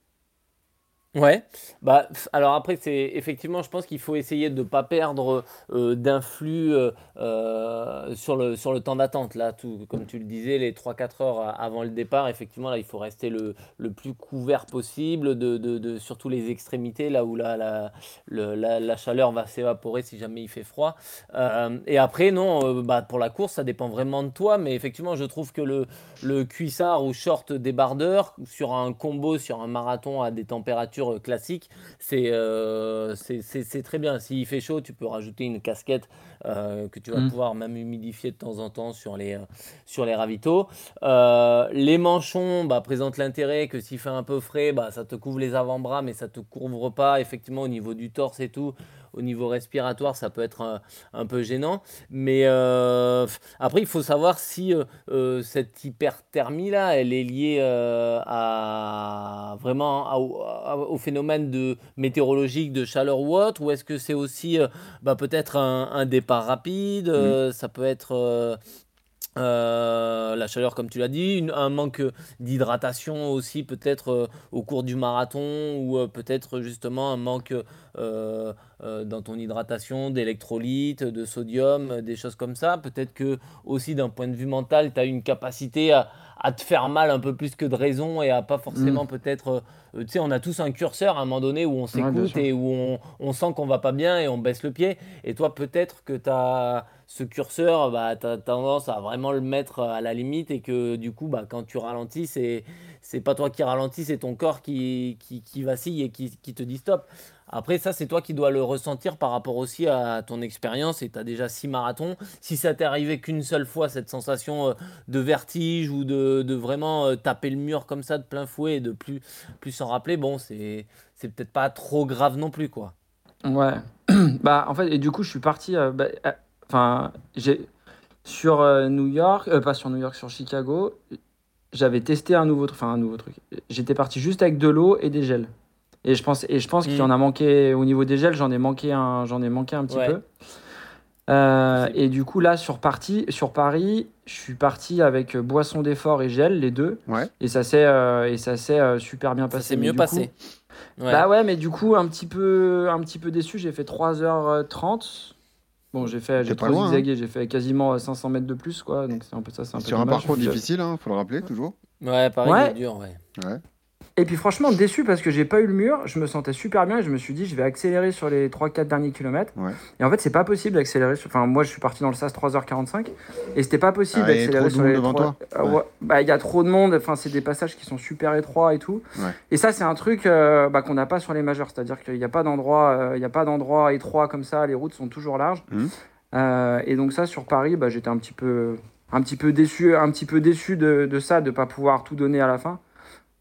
Ouais, bah pff, alors après c'est effectivement je pense qu'il faut essayer de ne pas perdre euh, d'influx euh, euh, sur le, sur le temps d'attente là, tout, comme tu le disais, les trois quatre heures a- avant le départ, effectivement là il faut rester le, le plus couvert possible, de, de, de- surtout les extrémités là où la, la, le- la, la chaleur va s'évaporer si jamais il fait froid. Euh, et après non, euh, bah, pour la course ça dépend vraiment de toi, mais effectivement je trouve que le, le cuissard ou short débardeur sur un combo, sur un marathon à des températures classiques, c'est euh, c'est c'est- c'est très bien. S'il fait chaud, tu peux rajouter une casquette euh, que tu vas Mm. pouvoir même humidifier de temps en temps sur les, euh, sur les ravitaux. Euh, les manchons bah, présentent l'intérêt que s'il fait un peu frais, bah, ça te couvre les avant-bras, mais ça te couvre pas effectivement au niveau du torse et tout. Au niveau respiratoire, ça peut être un, un peu gênant. Mais euh, après, il faut savoir si euh, euh, cette hyperthermie-là, elle est liée euh, à vraiment à- au, à- au phénomène de météorologique de chaleur ou autre, ou est-ce que c'est aussi euh, bah, peut-être un, un départ rapide, Mm. euh, ça peut être euh, euh, la chaleur, comme tu l'as dit, une- un manque d'hydratation aussi, peut-être euh, au cours du marathon, ou euh, peut-être justement un manque euh, euh, dans ton hydratation d'électrolytes, de sodium, euh, des choses comme ça. Peut-être que aussi d'un point de vue mental, tu as une capacité à, à te faire mal un peu plus que de raison et à pas forcément Mm. peut-être. euh, tu sais, on a tous un curseur à un moment donné où on Ouais, bien s'écoute sûr. et où on, on sent qu'on va pas bien et on baisse le pied. Et toi, peut-être que tu as ce curseur, bah, tu as tendance à vraiment le mettre à la limite et que du coup, bah, quand tu ralentis, c'est, c'est pas toi qui ralentis, c'est ton corps qui, qui, qui vacille et qui, qui te dit stop. Après, ça, c'est toi qui dois le ressentir par rapport aussi à ton expérience et tu as déjà six marathons. Si ça t'est arrivé qu'une seule fois, cette sensation euh, de vertige ou de, de vraiment euh, taper le mur comme ça de plein fouet et de plus, plus s'en rappeler, bon, c'est, c'est peut-être pas trop grave non plus, quoi. Ouais. Bah, en fait, et du coup, je suis parti. euh, bah, euh, Enfin, j'ai sur euh, New York, euh, pas sur New York, sur Chicago, j'avais testé un nouveau truc. Enfin, un nouveau truc. J'étais parti juste avec de l'eau et des gels. Et je pense, et je pense qu'il y en Mm. a manqué au niveau des gels. J'en ai manqué un, j'en ai manqué un petit Ouais. peu. Euh, C'est- et du coup, là, sur, parti, sur Paris, je suis parti avec euh, boisson d'effort et gel, les deux. Ouais. Et ça s'est euh, et ça s'est euh, super bien Ça passé. s'est Mais mieux du passé. coup, Ouais. bah ouais, mais du coup, un petit peu, un petit peu déçu. J'ai fait trois heures trente. Bon, j'ai fait, T'es j'ai pas trop loin, hein. zigzagué. J'ai fait quasiment cinq cents mètres de plus, quoi. Donc c'est un peu ça, c'est un peu Sur un dommage. parcours Je- difficile, il faut le rappeler toujours. Ouais, Paris Ouais. est dur, ouais. Ouais. Et puis franchement, déçu parce que j'ai pas eu le mur. Je me sentais super bien et je me suis dit, je vais accélérer sur les trois quatre derniers kilomètres. Ouais. Et en fait, c'est pas possible d'accélérer. Sur... Enfin, moi, je suis parti dans le sas trois heures quarante-cinq et c'était pas possible Ah, il y a trop d'accélérer de sur monde les devant trois. toi. Euh, Ouais. ouais. Bah, il y a trop de monde. Enfin, c'est des passages qui sont super étroits et tout. Ouais. Et ça, c'est un truc euh, bah, qu'on n'a pas sur les majeurs. C'est-à-dire qu'il n'y a pas d'endroit, euh, il y a pas d'endroit étroit comme ça. Les routes sont toujours larges. Mhm. Euh, et donc ça, sur Paris, bah, j'étais un petit peu, un petit peu déçu, un petit peu déçu de, de ça, de pas pouvoir tout donner à la fin.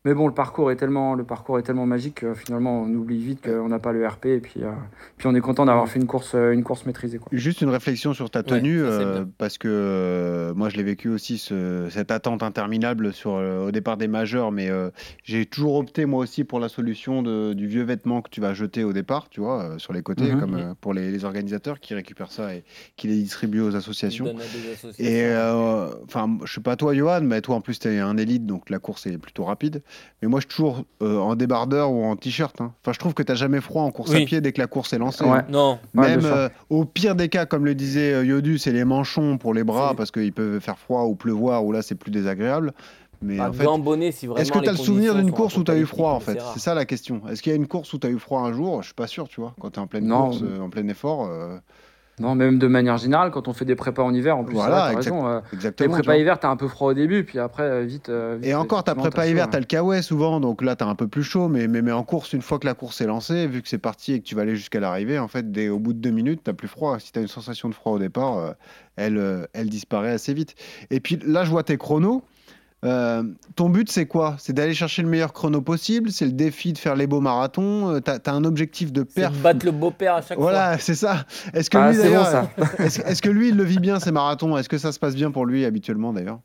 Mais bon, le parcours est tellement, le parcours est tellement magique que finalement, on oublie vite qu'on n'a pas le R P et puis, euh, puis on est content d'avoir fait une course, euh, une course maîtrisée, quoi. Juste une réflexion sur ta tenue, Ouais, ça, c'est euh, bien. parce que euh, moi je l'ai vécu aussi, ce- cette attente interminable sur, euh, au départ des majeurs, mais euh, j'ai toujours opté moi aussi pour la solution de- du vieux vêtement que tu vas jeter au départ, tu vois, euh, sur les côtés, Mhm. comme euh, pour les, les organisateurs qui récupèrent ça et qui les distribuent aux Il associations. donne à des associations. Et ouais. euh, enfin, je sais pas toi, Johan, mais toi en plus tu es un élite, donc la course est plutôt rapide. Mais moi je suis toujours euh, en débardeur ou en t-shirt, hein. Enfin, je trouve que tu jamais froid en course à Oui. pied dès que la course est lancée, Ouais. hein. Non, Ouais, Même bien sûr. euh, au pire des cas, comme le disait euh, Yodu, c'est les manchons pour les bras C'est- parce qu'ils peuvent faire froid ou pleuvoir, ou là c'est plus désagréable. Mais bah, en fait, gants, bonnet, si est-ce vraiment que les tu as le souvenir conditions d'une sont course où tu as eu apocalyptiques, froid en mais fait? c'est C'est rare. ça la question. Est-ce qu'il y a une course où tu as eu froid un jour? Je suis pas sûr, tu vois. Quand tu es en pleine Non, course, euh, en plein effort. euh, non, même de manière générale, quand on fait des prépas en hiver, en plus, c'est vrai, Voilà, t'as exact- raison. euh, les exactement. tu prépas vois. hiver, t'as un peu froid au début, puis après, euh, vite, euh, vite, Et encore, ta effectivement, prépa t'as chaud, hiver, ouais. tu as le kawaii souvent, donc là, tu as un peu plus chaud, mais, mais, mais en course, une fois que la course est lancée, vu que c'est parti et que tu vas aller jusqu'à l'arrivée, en fait, dès, au bout de deux minutes, tu plus froid. Si tu as une sensation de froid au départ, euh, elle, euh, elle disparaît assez vite. Et puis là, je vois tes chronos. Euh, ton but, c'est quoi? C'est d'aller chercher le meilleur chrono possible? C'est le défi de faire les beaux marathons? Euh, T'as, t'as un objectif de C'est de perf? battre le beau-père à chaque fois. Voilà, c'est ça. Est-ce que Ah, lui, c'est bon d'ailleurs, ça. est-ce, est-ce que lui, il le vit bien, ces marathons? Est-ce que ça se passe bien pour lui habituellement, d'ailleurs?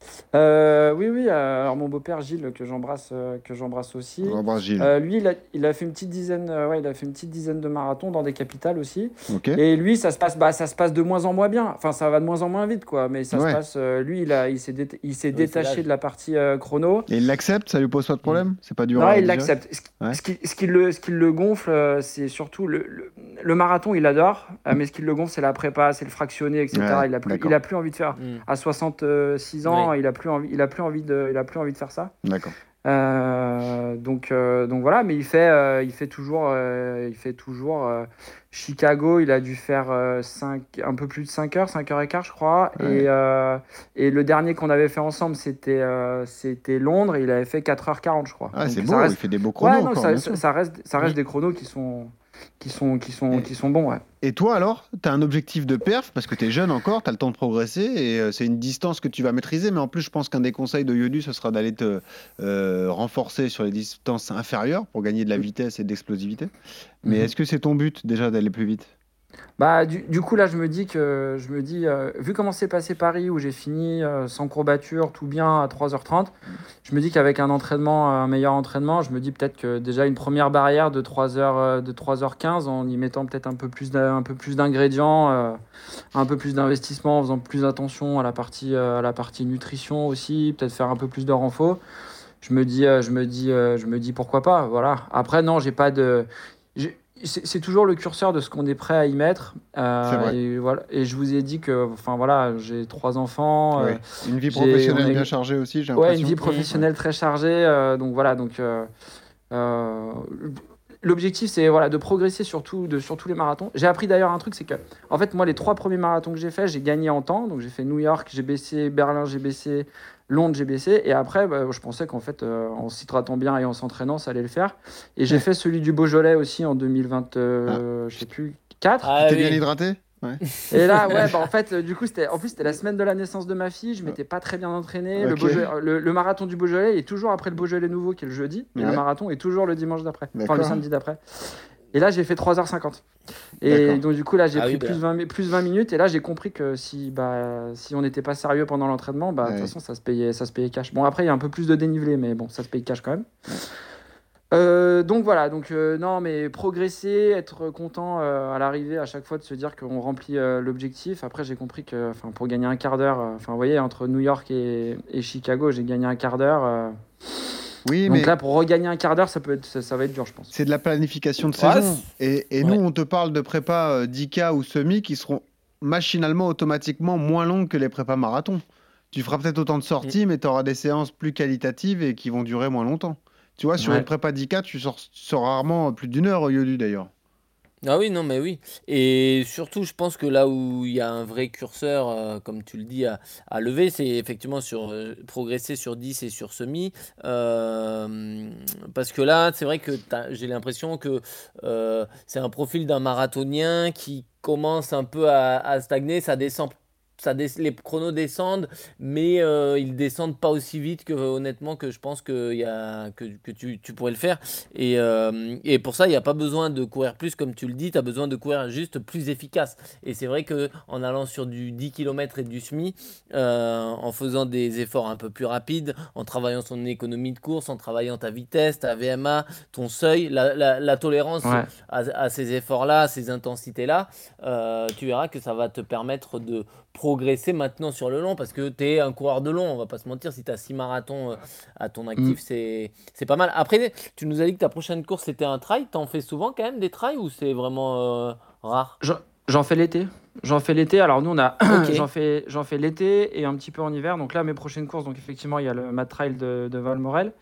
Euh, oui, oui. euh, Alors mon beau-père Gilles, que j'embrasse, euh, que j'embrasse aussi. On embrasse Gilles. Euh, lui, il a, il a fait une petite dizaine, euh, ouais, il a fait une petite dizaine de marathons dans des capitales aussi. Ok. Et lui, ça se passe, bah, ça se passe de moins en moins bien. Enfin, ça va de moins en moins vite, quoi. Mais ça Ouais. se passe. euh, lui, il a, il s'est, dé- il s'est Oui, c'est détaché l'âge. de la partie euh, chrono. Et il l'accepte? Ça lui pose pas de problème? C'est pas dur Non, à il digérer? l'accepte. Ce, qui- Ouais. ce qui, ce qui le, ce qui le gonfle, euh, c'est surtout le, le, le marathon, il adore. euh, mais ce qui le gonfle, c'est la prépa, c'est le fractionné, et cetera. Ouais, il a plus, d'accord. il a plus envie de faire. Mm. À soixante-six ans, Oui. il a plus envie, il a plus envie de, il a plus envie de faire ça. D'accord. Euh, donc, euh, donc voilà, mais il fait, euh, il fait toujours, euh, il fait toujours euh, Chicago. Il a dû faire euh, cinq, un peu plus de cinq heures, cinq heures et quart, je crois. Ouais. Et, euh, et le dernier qu'on avait fait ensemble, c'était, euh, c'était Londres. Il avait fait quatre heures quarante, je crois. Ah, Donc c'est ça beau, reste, il fait des beaux chronos ouais, non, encore, ça, bien ça, sûr. ça reste, ça reste Mm. des chronos qui sont, qui sont, qui sont, Et- qui sont bons, ouais. Et toi alors, tu as un objectif de perf parce que tu es jeune encore, tu as le temps de progresser et euh, c'est une distance que tu vas maîtriser. Mais en plus, je pense qu'un des conseils de Yodu, ce sera d'aller te euh, renforcer sur les distances inférieures pour gagner de la vitesse et de l'explosivité. Mais Mhm. est-ce que c'est ton but déjà d'aller plus vite? Bah, du, du coup, là, je me dis que, je me dis, euh, vu comment s'est passé Paris, où j'ai fini euh, sans courbature, tout bien à trois heures trente, je me dis qu'avec un entraînement, un meilleur entraînement, je me dis peut-être que déjà une première barrière de trois heures, euh, de trois heures quinze, en y mettant peut-être un peu plus d'in- un peu plus d'ingrédients, euh, un peu plus d'investissement, en faisant plus attention à la partie, euh, à la partie nutrition aussi, peut-être faire un peu plus de renfort. Je me dis, euh, je me dis, euh, je me dis pourquoi pas, voilà. Après, non, j'ai pas de. j'ai- C'est c'est toujours le curseur de ce qu'on est prêt à y mettre. euh, C'est vrai. et voilà. Et je vous ai dit que, enfin voilà, j'ai trois enfants. euh, Ouais. Une vie j'ai- professionnelle on a bien une- chargée aussi, j'ai ouais, une l'impression. vie professionnelle très chargée. euh, donc voilà, donc euh, euh, l'objectif c'est voilà de progresser surtout de sur tous les marathons. J'ai appris d'ailleurs un truc, c'est que en fait moi les trois premiers marathons que j'ai fait, j'ai gagné en temps. Donc j'ai fait New York, j'ai baissé, Berlin, j'ai baissé, Londres, j'ai baissé. Et après, bah, je pensais qu'en fait euh, en s'hydratant bien et en s'entraînant, ça allait le faire. Et j'ai Ouais. fait celui du Beaujolais aussi en deux mille vingt, euh, je sais plus, quatre. Ah T'es bien oui. hydraté? Ouais. Et là, ouais, bah en fait, euh, du coup, c'était, en plus, c'était la semaine de la naissance de ma fille. Je m'étais pas très bien entraîné. Le, Ok. Beaujolais- le, le marathon du Beaujolais est toujours après le Beaujolais nouveau, qui est le jeudi. Et Ouais. le marathon est toujours le dimanche d'après. Enfin, le D'accord. samedi d'après. Et là, j'ai fait trois heures cinquante. Et D'accord. donc, du coup, là, j'ai Ah pris oui, plus, bah. vingt, mi- plus vingt minutes. Et là, j'ai compris que si, bah, si on n'était pas sérieux pendant l'entraînement, bah, de Ouais. toute façon, ça se payait, ça se payait cash. Bon, après, il y a un peu plus de dénivelé, mais bon, ça se paye cash quand même. Euh, donc voilà, donc euh, non, mais progresser, être content euh, à l'arrivée à chaque fois de se dire qu'on remplit euh, l'objectif. Après, j'ai compris que enfin, pour gagner un quart d'heure, euh, enfin, vous voyez, entre New York et, et Chicago, j'ai gagné un quart d'heure. euh. Oui, donc mais là, pour regagner un quart d'heure, ça, peut être, ça, ça va être dur, je pense. c'est de la planification de Ouais, saison. Et, et nous, ouais. on te parle de prépa euh, dix K ou semi qui seront machinalement, automatiquement moins longues que les prépas marathons. Tu feras peut-être autant de sorties, mais tu auras des séances plus qualitatives et qui vont durer moins longtemps. Tu vois, sur Ouais. une prépa dix K, tu sors, sors rarement plus d'une heure au Yodu d'ailleurs. Ah oui, non, mais oui. Et surtout, je pense que là où il y a un vrai curseur, euh, comme tu le dis, à, à lever, c'est effectivement sur euh, progresser sur dix et sur semi. Euh, parce que là, c'est vrai que t'as- j'ai l'impression que euh, c'est un profil d'un marathonien qui commence un peu à, à stagner. Ça descend ça des- les chronos descendent, mais euh, ils descendent pas aussi vite que honnêtement que je pense que, y a, que, que tu, tu pourrais le faire. Et, euh, et pour ça, il n'y a pas besoin de courir plus, comme tu le dis, tu as besoin de courir juste plus efficace. Et c'est vrai qu'en allant sur du dix kilomètres et du semi, euh, en faisant des efforts un peu plus rapides, en travaillant son économie de course, en travaillant ta vitesse, ta V M A, ton seuil, la, la, la tolérance Ouais. à, à ces efforts-là, à ces intensités-là, euh, tu verras que ça va te permettre de progresser maintenant sur le long parce que tu es un coureur de long, on va pas se mentir, si tu as six marathons euh, à ton actif, Mm. c'est, c'est pas mal. Après, tu nous as dit que ta prochaine course c'était un trail, t'en fais souvent quand même des trails ou c'est vraiment euh, rare? J'en j'en fais l'été. J'en fais l'été. Alors nous, on a, Ok, j'en fais, j'en fais l'été et un petit peu en hiver. Donc là, mes prochaines courses, donc effectivement, il y a le Mad Trail de, de Valmorel.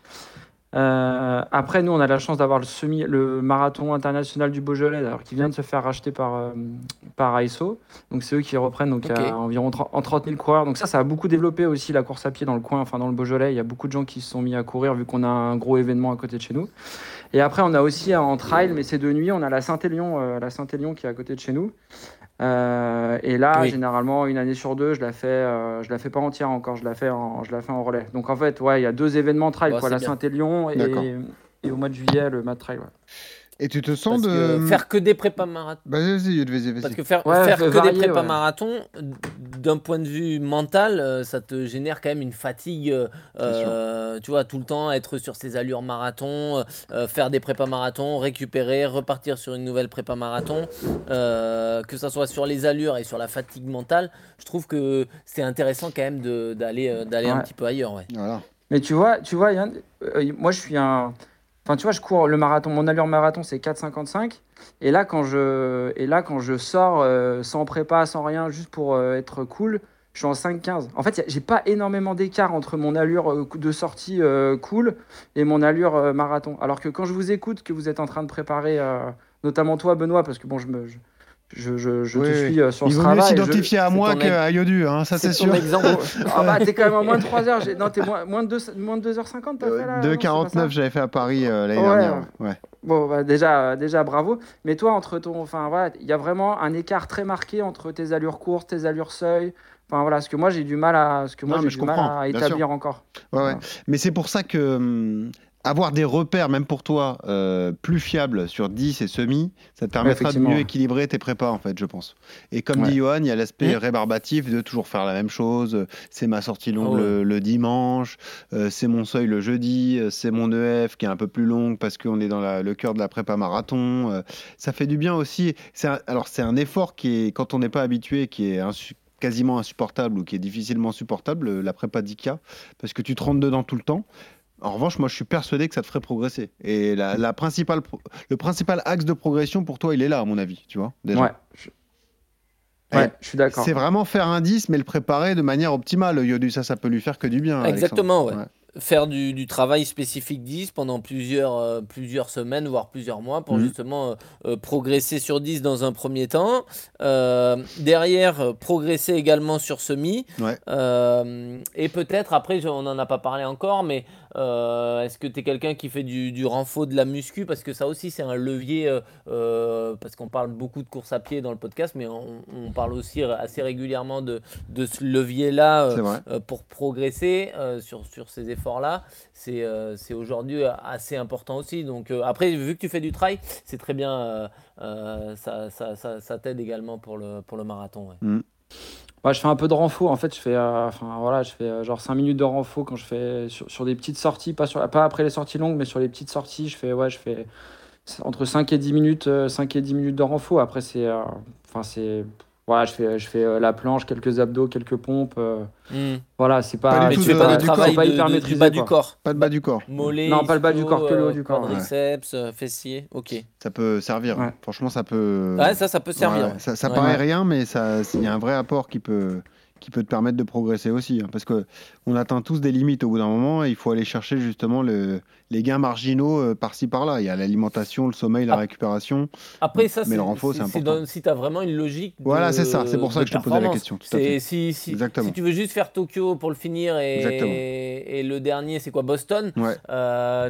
Euh, après, nous, on a la chance d'avoir le semi, le marathon international du Beaujolais, alors, qui vient de se faire racheter par, euh, par I S O. Donc c'est eux qui reprennent. Donc il y ok. a environ trente en trente mille coureurs. Donc ça, ça a beaucoup développé aussi la course à pied dans le coin, enfin dans le Beaujolais. Il y a beaucoup de gens qui se sont mis à courir vu qu'on a un gros événement à côté de chez nous. Et après, on a aussi en trail, mais c'est de nuit, on a la Saint-Élion, euh, la Saint-Élion qui est à côté de chez nous. Euh, et là, Oui. généralement, une année sur deux, je la fais, euh, je la fais pas entière encore, je la fais en, je la fais en relais. Donc en fait, ouais, il y a deux événements trail, Bon, quoi, c'est la bien. Saint-Élion D'accord. et, et au mois de juillet, le Mad Trail. Ouais. Et tu te sens Parce que de. faire que des prépas marathons. Bah, vas-y, Yud, vas-y, Parce vas-y. que faire, Ouais, faire f- que varier, des prépas ouais. marathons, d'un point de vue mental, euh, ça te génère quand même une fatigue. euh, C'est sûr. euh, tu vois, tout le temps être sur ces allures marathon, euh, faire des prépas marathons, récupérer, repartir sur une nouvelle prépa marathon, euh, que ça soit sur les allures et sur la fatigue mentale. Je trouve que c'est intéressant quand même de- d'aller euh, d'aller un Ouais. petit peu ailleurs. Ouais. Voilà. Mais tu vois, tu vois, Yann, euh, moi je suis un. Enfin, tu vois, je cours le marathon. Mon allure marathon, c'est quatre cinquante-cinq. Et là, quand je, et là, quand je sors euh, sans prépa, sans rien, juste pour euh, être cool, je suis en cinq quinze. En fait, y a- j'ai pas énormément d'écart entre mon allure euh, de sortie euh, cool et mon allure euh, marathon. Alors que quand je vous écoute, que vous êtes en train de préparer, euh, notamment toi, Benoît, parce que bon, je, me, je, je, je- je Oui, te oui. suis euh, sur Il vaut mieux Strava. et je- s'identifier à c'est moi ton ex- qu'à Yodu, hein, ça c'est C'est ton sûr. exemple. Ah bah, t'es quand même en moins de trois heures. j'ai- Non, t'es moins, moins, de deux, moins de deux heures cinquante, t'as fait là? non, deux c'est pas ça quarante-neuf, j'avais fait à Paris euh, l'année Ouais. dernière. Ouais. Ouais. Bon, bah, déjà, déjà, bravo. Mais toi, entre ton, enfin voilà, il y a vraiment un écart très marqué entre tes allures courtes, tes allures seuil. Enfin voilà, ce que moi j'ai du mal à, ce que moi Non, j'ai mais je du mal comprends, à bien établir encore. Ouais, ouais. Voilà. Mais c'est pour ça que hum, avoir des repères, même pour toi, euh, plus fiables sur dix et semi, ça te permettra de effectivement, mieux ouais. équilibrer tes prépas, en fait, je pense. Et comme Ouais. dit Johan, il y a l'aspect Mm. rébarbatif de toujours faire la même chose. C'est ma sortie longue Ah ouais. le, le dimanche, euh, c'est mon seuil le jeudi, euh, c'est mon E F qui est un peu plus longue parce qu'on est dans la- le cœur de la prépa marathon. euh, ça fait du bien aussi. C'est un- alors, c'est un effort qui est, quand on n'est pas habitué, qui est insu- quasiment insupportable ou qui est difficilement supportable, la prépa d'I K A, parce que tu te rentres dedans tout le temps. En revanche, moi, je suis persuadé que ça te ferait progresser. Et la, la principale, pro- le principal axe de progression pour toi, il est là, à mon avis, tu vois, déjà. Ouais, je, ouais, je suis d'accord. C'est vraiment faire un dix, mais le préparer de manière optimale. Yodu, ça, ça peut lui faire que du bien. Exactement, Alexandre. ouais. Faire du, du travail spécifique dix pendant plusieurs, euh, plusieurs semaines, voire plusieurs mois, pour Mhm. justement euh, euh, progresser sur dix dans un premier temps. Euh, derrière, euh, progresser également sur semi. Ouais. Euh, et peut-être, après, je- on n'en a pas parlé encore, mais euh, est-ce que tu es quelqu'un qui fait du, du renfort, de la muscu? Parce que ça aussi, c'est un levier, euh, euh, parce qu'on parle beaucoup de course à pied dans le podcast, mais on, on parle aussi assez régulièrement de, de ce levier-là euh, C'est vrai. euh, pour progresser euh, sur, sur ces efforts-là. C'est euh, c'est aujourd'hui assez important aussi. Donc euh, après, vu que tu fais du trail, c'est très bien. euh, euh, ça ça, ça, ça t'aide également pour le, pour le marathon. Ouais. Ouais, je fais un peu de renfort. En fait, je fais, euh, enfin voilà, je fais euh, genre cinq minutes de renfort quand je fais sur, sur des petites sorties, pas sur, pas après les sorties longues, mais sur les petites sorties, je fais, ouais, je fais entre cinq et dix minutes, euh, cinq et dix minutes de renfort. Après, c'est, euh, enfin c'est, voilà, je fais, je fais euh, la planche, quelques abdos, quelques pompes. euh, Mm. Voilà, c'est pas, Pas du Mais tout tu fais de- pas de du travail c'est pas de- hyper de- du maîtrisé, bas du quoi. corps. Pas de bas du corps. Mollets, Non, pas le bas du ischio, corps, que le haut euh, du corps, ouais. quadriceps, euh, fessiers. Ok. Ça peut servir. Ouais. Franchement, ça peut. Ouais, ça, ça peut servir. Ouais, ouais. ça ça Ouais. paraît Ouais. rien, mais ça- il y a un vrai apport qui peut, qui peut te permettre de progresser aussi. hein, parce qu'on atteint tous des limites au bout d'un moment et il faut aller chercher justement le, les gains marginaux euh, par-ci par-là. Il y a l'alimentation, le sommeil, la Ah. récupération. Après, ça, Mais c'est le renfort, c'est important. dans- si tu as vraiment une logique. De, Voilà, c'est ça. C'est pour ça de que je te posais la performance. question. Tout à C'est- fait. Si, si, Exactement. si tu veux juste faire Tokyo pour le finir Exactement. et, et le dernier, c'est quoi, Boston, Ouais. euh, tu sais que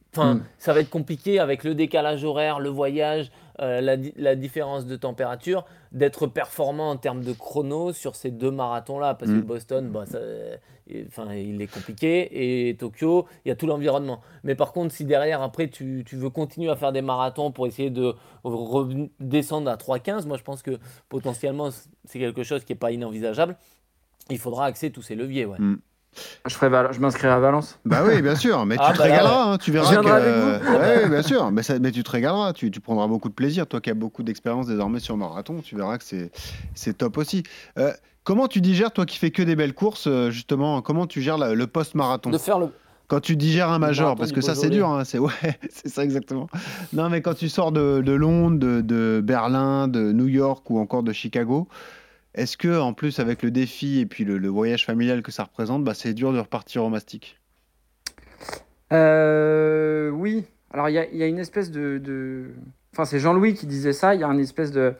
Enfin, Mm. ça va être compliqué avec le décalage horaire, le voyage, euh, la, di- la différence de température, d'être performant en termes de chrono sur ces deux marathons-là. Parce que Mm. Boston, bah, ça, euh, enfin, il est compliqué. Et Tokyo, il y a tout l'environnement. Mais par contre, si derrière, après, tu, tu veux continuer à faire des marathons pour essayer de redescendre à trois quinze, moi, je pense que potentiellement, c'est quelque chose qui n'est pas inenvisageable. Il faudra axer tous ces leviers. Ouais. Mm. Je, ferai Val- je m'inscrirai à Valence. Bah oui, bien sûr, mais Ah, tu te bah là, régaleras, hein, tu verras Je viendrai que... avec vous. Ouais, ouais, bien sûr, mais, ça- mais tu te régaleras, tu, tu prendras beaucoup de plaisir, toi qui as beaucoup d'expérience désormais sur marathon, tu verras que c'est, c'est top aussi. Euh, comment tu digères, toi qui fais que des belles courses, euh, justement, comment tu gères la- le post-marathon? De faire le, Quand tu digères un le major, marathon parce du que ça c'est Beaujolais. dur, hein, c'est ouais, c'est ça exactement. Non, mais quand tu sors de, de Londres, de, de Berlin, de New York ou encore de Chicago, est-ce que en plus avec le défi et puis le, le voyage familial que ça représente, bah, c'est dur de repartir au mastic? Euh, oui. Alors, il y a, il y a une espèce de, de- Enfin, c'est Jean-Louis qui disait ça. Il y a une espèce de...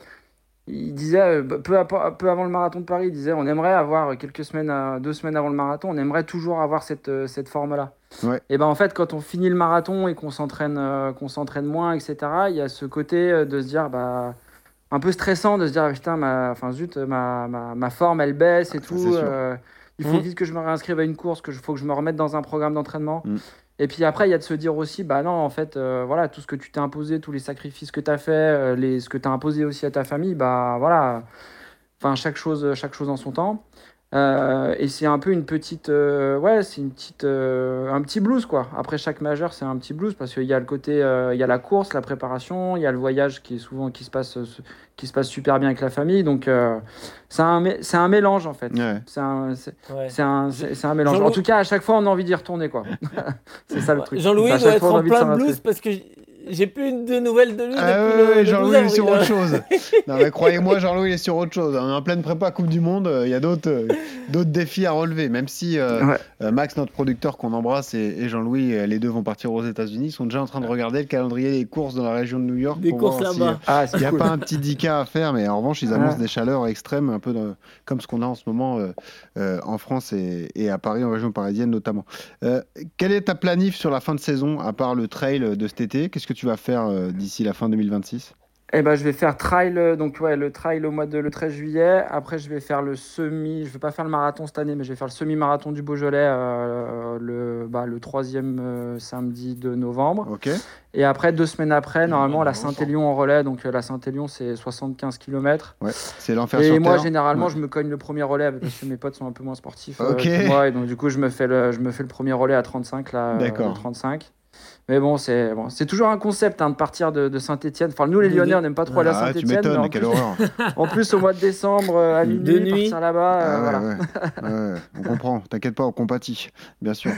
Il disait, euh, peu, apo- peu avant le marathon de Paris, il disait, on aimerait avoir quelques semaines, à- deux semaines avant le marathon, on aimerait toujours avoir cette, euh, cette forme-là. Ouais. Et ben en fait, quand on finit le marathon et qu'on s'entraîne, euh, qu'on s'entraîne moins, et cetera, il y a ce côté euh, de se dire, bah, un peu stressant de se dire, ah, putain, ma, enfin, zut, ma, ma, ma forme, elle baisse et Ça, tout. c'est sûr. euh, il faut Mhm. vite que je me réinscrive à une course, que je faut que je me remette dans un programme d'entraînement. Mm. Et puis après, il y a de se dire aussi, bah non, en fait, euh, voilà, tout ce que tu t'es imposé, tous les sacrifices que tu as fait, euh, les, ce que tu as imposé aussi à ta famille, bah voilà, enfin, chaque chose, chaque chose en son temps. Euh, et c'est un peu une petite, euh, ouais, c'est une petite, euh, un petit blues quoi. Après chaque majeur, c'est un petit blues parce qu'il y a le côté, euh, il y a la course, la préparation, il y a le voyage qui est souvent qui se passe, euh, qui se passe super bien avec la famille. Donc euh, c'est un, mé- c'est un mélange en fait. Ouais. C'est un, c'est, Ouais. c'est un, c'est, c'est un mélange. En Jean-Louis- tout cas, à chaque fois, on a envie d'y retourner quoi. C'est ça le Ouais, truc. Jean-Louis À doit chaque être fois, on a en envie de plein s'en blues rentrer. parce que j- j'ai plus de nouvelles de lui Ah depuis ouais, le, ouais, le Jean-Louis douze il est avril. sur autre chose. Non mais croyez-moi, Jean-Louis il est sur autre chose. On est en pleine prépa Coupe du Monde, euh, il y a d'autres, euh, d'autres défis à relever. Même si euh, Ouais. euh, Max, notre producteur qu'on embrasse, et, et Jean-Louis, euh, les deux vont partir aux États-Unis, ils sont déjà en train de regarder le calendrier des courses dans la région de New York Des pour courses voir si, là-bas. euh, Ah, il c'est n'y a cool. pas un petit dix K à faire, mais en revanche, ils annoncent Ouais. des chaleurs extrêmes, un peu dans- comme ce qu'on a en ce moment euh, euh, en France et, et à Paris, en région parisienne notamment. Euh, quelle est ta planif sur la fin de saison, à part le trail de cet été? Qu'est-ce que tu vas faire euh, d'ici la fin deux mille vingt-six? Eh ben, je vais faire trail, euh, donc ouais, le trail au mois de le treize juillet. Après, je vais faire le semi. Je vais pas faire le marathon cette année, mais je vais faire le semi-marathon du Beaujolais euh, le, bah, le troisième euh, samedi de novembre. Ok. Et après, deux semaines après, normalement, la longtemps. Saint-Élion en relais. Donc euh, la Saint-Élion, c'est soixante-quinze kilomètres. Ouais, c'est l'enfer Et sur moi, terre. généralement, Ouais. je me cogne le premier relais parce que mes potes sont un peu moins sportifs euh, Ok. que moi. Et donc, du coup, je me fais le, je me fais le premier relais à trente-cinq, là, euh, D'accord. le trente-cinq. Mais bon, c'est bon, c'est toujours un concept hein, de partir de, de Saint-Étienne. Enfin, nous, les De- Lyonnais, de- on n'aime pas trop aller à Ah, tu Saint-Étienne. Mais m'étonnes, en quelle plus, horreur. en plus, au mois de décembre, euh, à De minuit, nuit. partir là-bas, euh, Ah ouais, voilà. ouais. Ouais, ouais, on comprend, t'inquiète pas, on compatit, bien sûr.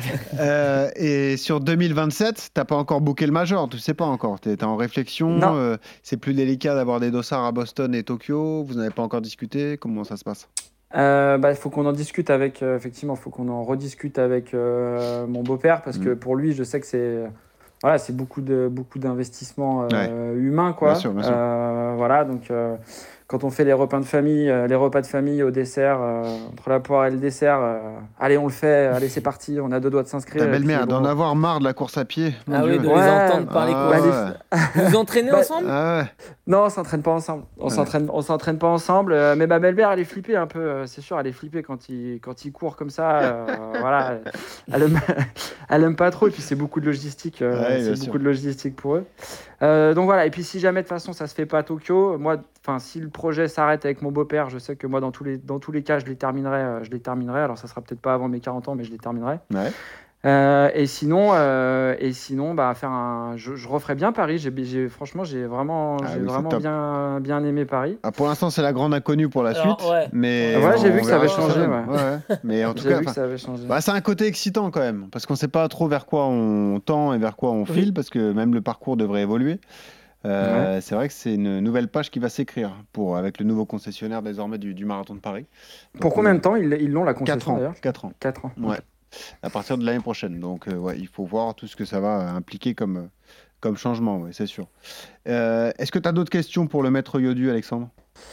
Euh, et sur deux mille vingt-sept, t'as pas encore booké le major, tu sais pas encore, t'es t'es en réflexion, Non. euh, c'est plus délicat d'avoir des dossards à Boston et Tokyo, vous n'avez pas encore discuté, comment ça se passe? Euh, bah, il faut qu'on en discute avec, euh, effectivement, il faut qu'on en rediscute avec euh, mon beau-père parce que Mm. pour lui, je sais que c'est voilà, c'est beaucoup de beaucoup d'investissements euh, humains, quoi. Bien sûr, bien sûr. Euh, voilà, donc euh, quand on fait les repas de famille, euh, les repas de famille au dessert, euh, entre la poire et le dessert, euh, allez, on le fait, allez, c'est parti, on a deux doigts de s'inscrire. Ta et belle-mère puis, d'en bon. avoir marre de la course à pied, mon Ah Dieu. oui, de Ouais. les entendre parler Ah courses. ouais. Vous vous entraînez Bah, ensemble? Ah ouais. Non, on s'entraîne pas ensemble. On Ouais. s'entraîne, on s'entraîne pas ensemble. euh, mais ma belle-mère, elle est flippée un peu. euh, c'est sûr, elle est flippée quand il, quand il court comme ça. euh, voilà, elle aime, elle aime pas trop. Et puis c'est beaucoup de logistique. euh, Ouais, bien c'est sûr. beaucoup de logistique pour eux. Euh, donc voilà. Et puis si jamais de toute façon ça se fait pas à Tokyo, moi, enfin si le projet s'arrête avec mon beau-père, je sais que moi dans tous les, dans tous les cas, je les terminerai. euh, je les terminerai. Alors ça sera peut-être pas avant mes quarante ans, mais je les terminerai. Ouais. Euh, et sinon, euh, et sinon, bah faire un, je, je referai bien Paris. J'ai, j'ai- franchement, j'ai vraiment, Ah j'ai oui, c'est vraiment top. bien, bien aimé Paris. Ah, pour l'instant, c'est la grande inconnue pour la Alors, suite, ouais. mais Ouais, j'ai on vu que ça verra avait ce changé, donne. ouais. Ouais, mais en tout J'ai cas, vu que enfin, ça avait changé. bah, c'est un côté excitant quand même, parce qu'on ne sait pas trop vers quoi on tend et vers quoi on file, parce que même le parcours devrait évoluer. Euh, C'est vrai que c'est une nouvelle page qui va s'écrire pour, avec le nouveau concessionnaire désormais du, du Marathon de Paris. Pour Donc, combien on- de temps ils ils l'ont la Quatre concession ans. d'ailleurs? Quatre ans. Quatre ans. Ouais. À partir de l'année prochaine. Donc, euh, ouais, il faut voir tout ce que ça va impliquer comme, euh, comme changement, ouais, c'est sûr. Euh, Est-ce que tu as d'autres questions pour le maître Yodu, Alexandre?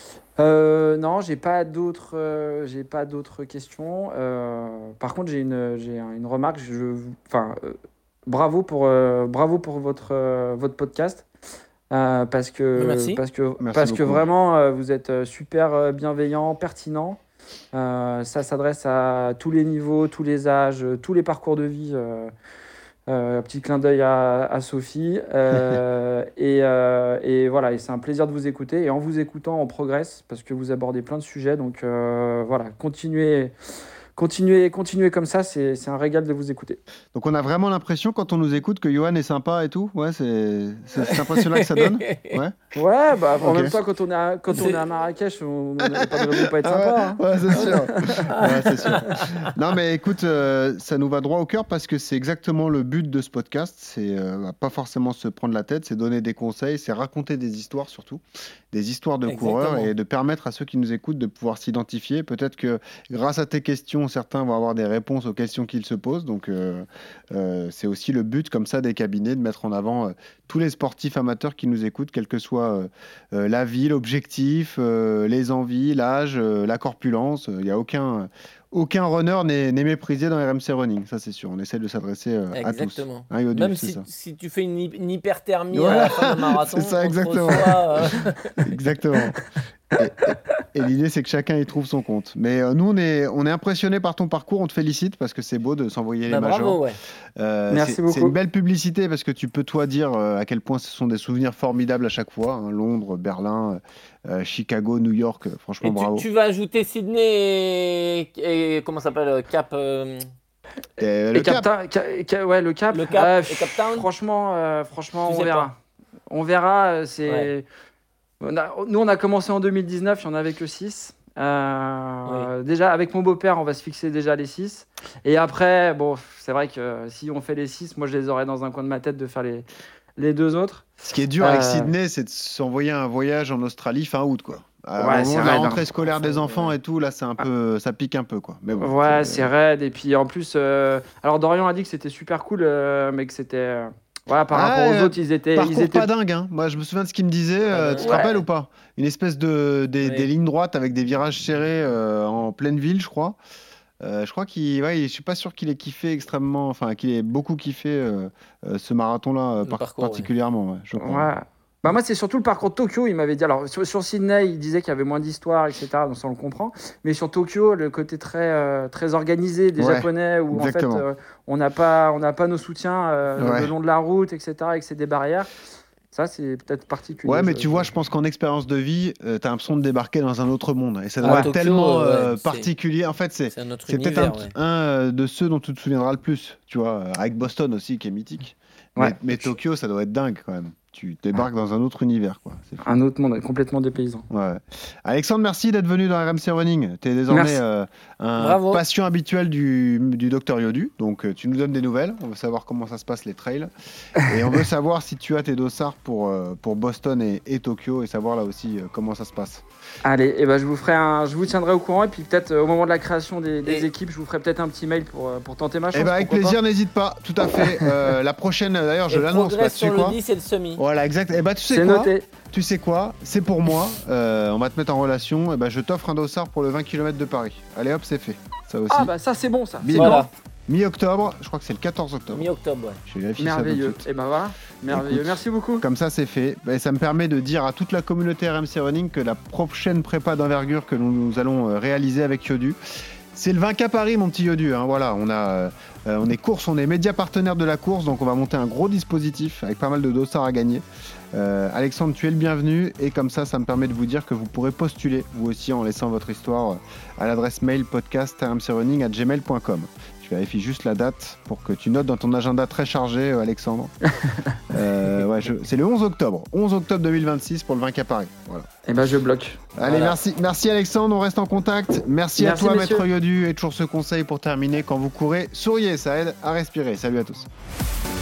Euh, non, j'ai pas d'autres, euh, j'ai pas d'autres questions. Euh, par contre, j'ai une, j'ai un- une remarque. Je, enfin, euh, bravo pour, euh, bravo pour votre, euh, votre podcast. Euh, parce que, Merci. parce que, Merci parce que beaucoup. vraiment, euh, vous êtes super bienveillant, pertinent. Euh, ça s'adresse à tous les niveaux, tous les âges, tous les parcours de vie. Euh, euh, petit clin d'œil à, à Sophie. Euh, et, euh, et voilà, et c'est un plaisir de vous écouter. Et en vous écoutant, on progresse parce que vous abordez plein de sujets. Donc euh, voilà, continuez. Continuez, continuez comme ça, c'est, c'est un régal de vous écouter. Donc on a vraiment l'impression quand on nous écoute que Johan est sympa et tout. Ouais, c'est, c'est cette impression-là que ça donne. Ouais. Ouais, bah en Ok. même temps, quand on est à, quand on C'est- est à Marrakech, on n'a pas de raison de pas être Ah sympa. ouais, hein. ouais, c'est sûr. Ouais, c'est sûr. Non, mais écoute, euh, ça nous va droit au cœur parce que c'est exactement le but de ce podcast. C'est euh, pas forcément se prendre la tête, c'est donner des conseils, c'est raconter des histoires surtout, des histoires de Exactement. coureurs et de permettre à ceux qui nous écoutent de pouvoir s'identifier. Peut-être que grâce à tes questions, certains vont avoir des réponses aux questions qu'ils se posent. Donc, euh, euh, c'est aussi le but comme ça des cabinets de mettre en avant euh, tous les sportifs amateurs qui nous écoutent, quelle que soit euh, euh, la vie, l'objectif, euh, les envies, l'âge, euh, la corpulence. Il n'y a aucun, aucun runner n'est, n'est méprisé dans R M C Running, ça c'est sûr. On essaie de s'adresser euh, à tous. Exactement. Hein, Yodu, Même c'est si, ça. si tu fais une, hy- une hyperthermie Voilà. à la fin d'un marathon, C'est ça, on te exactement. reçoit, euh, Exactement. Et, et- et l'idée, c'est que chacun y trouve son compte. Mais euh, nous, on est, on est impressionnés par ton parcours. On te félicite parce que c'est beau de s'envoyer bah, les majors. bravo, ouais. Euh, Merci c'est, beaucoup. c'est une belle publicité parce que tu peux, toi, dire euh, à quel point ce sont des souvenirs formidables à chaque fois. hein. Londres, Berlin, euh, Chicago, New York. euh, Franchement, Et tu, bravo. tu vas ajouter Sydney et, et comment ça s'appelle euh, Cap, euh, Et, euh, le Et cap. Cap, Ca- Ca- ouais, le Cap. le Cap euh, et Cap Town. Franchement, euh, franchement, Tu on sais verra. pas. On verra. euh, C'est. Ouais. On a- nous, on a commencé en deux mille dix-neuf, il n'y en avait que six. Déjà, avec mon beau-père, on va se fixer déjà les six. Et après, bon, c'est vrai que si on fait les six, moi, je les aurais dans un coin de ma tête de faire les, les deux autres. Ce qui est dur avec Euh, Sydney, c'est de s'envoyer un voyage en Australie fin août, quoi. À Ouais, au c'est moment de la raide, rentrée hein. scolaire des enfants Ouais. et tout, là, c'est un peu, ça pique un peu, quoi. Mais bon, Ouais, c'est- c'est raide. Et puis en plus, euh, alors Dorian a dit que c'était super cool, euh, mais que c'était. euh, Voilà, par Ah, rapport aux euh, autres, ils étaient. Parcours ils étaient... pas dingue, hein. Moi, je me souviens de ce qu'il me disait. euh, tu te Ouais. rappelles ou pas? Une espèce de des, Oui. des lignes droites avec des virages serrés euh, en pleine ville, je crois. Euh, je crois qu'il, ouais, je suis pas sûr qu'il ait kiffé extrêmement, enfin qu'il ait beaucoup kiffé euh, euh, ce marathon-là euh, Le par- parcours, ouais. particulièrement, ouais, je crois. Ouais. Bah moi, c'est surtout le parcours de Tokyo. Il m'avait dit. Alors, sur, sur Sydney, il disait qu'il y avait moins d'histoire, et cetera. Donc, ça, on le comprend. Mais sur Tokyo, le côté très, euh, très organisé des Ouais, Japonais, où exactement. en fait, euh, on n'a pas, on n'a pas nos soutiens euh, Ouais. le long de la route, et cetera. Avec des barrières. Ça, c'est peut-être particulier. Ouais, mais je- tu vois, je pense qu'en expérience de vie, euh, t'as l'impression de débarquer dans un autre monde. Et ça doit Ouais, être Tokyo, tellement ouais, euh, c'est- particulier. En fait, c'est, C'est un autre c'est peut-être univers. un, ouais. un, euh, de ceux dont tu te souviendras le plus. Tu vois, euh, avec Boston aussi, qui est mythique. Ouais. Mais, mais Tokyo, ça doit être dingue quand même. Tu débarques dans un autre univers, quoi. C'est fou. Un autre monde, complètement dépaysant. Ouais. Alexandre, merci d'être venu dans R M C Running. Tu es désormais Merci. euh, un Bravo. patient habituel du, du docteur Yodu. Donc, euh, tu nous donnes des nouvelles. On veut savoir comment ça se passe, les trails. Et on veut savoir si tu as tes dossards pour, euh, pour Boston et, et Tokyo et savoir là aussi euh, comment ça se passe. Allez, et ben je vous ferai un, je vous tiendrai au courant et puis peut-être euh, au moment de la création des, des Et- équipes, je vous ferai peut-être un petit mail pour, euh, pour tenter ma chance. Eh ben, avec pourquoi plaisir, n'hésite pas. Tout à fait. Euh, la prochaine, d'ailleurs, je Et l'annonce. Bah, progresse tu sais sur quoi le dix et le semi. Voilà, exact. Eh ben, tu pas. sais C'est quoi noté. Tu sais quoi C'est pour moi. Euh, on va te mettre en relation. Eh ben, je t'offre un dossard pour le vingt kilomètres de Paris. Allez hop, c'est fait. Ça aussi. Ah bah ça c'est bon ça. Bim. C'est Voilà, Mi-octobre. Je crois que c'est le quatorze octobre. mi-octobre. Ouais. Je vais vérifier ça tout de merveilleux. suite. Et ben voilà, merveilleux. Écoute. Merci beaucoup. Comme ça, c'est fait. Et ça me permet de dire à toute la communauté R M C Running que la prochaine prépa d'envergure que nous, nous allons euh, réaliser avec Yodu, c'est le vingt K Paris, mon petit Yodu. hein. Voilà, on, a, euh, on est course, on est média partenaire de la course, donc on va monter un gros dispositif avec pas mal de dossards à gagner. Euh, Alexandre, tu es le bienvenu et comme ça, ça me permet de vous dire que vous pourrez postuler vous aussi en laissant votre histoire euh, à l'adresse mail podcast r m c running arobase gmail point com. Je vérifie juste la date pour que tu notes dans ton agenda très chargé, euh, Alexandre. Euh, ouais, je- c'est le onze octobre. onze octobre deux mille vingt-six pour le vingt K Paris. Voilà. Et ben je bloque. Allez, Voilà. merci, merci Alexandre, on reste en contact. Merci, à Merci, toi, messieurs. Maître Yodu. Et toujours ce conseil pour terminer, quand vous courez, souriez, ça aide à respirer. Salut à tous.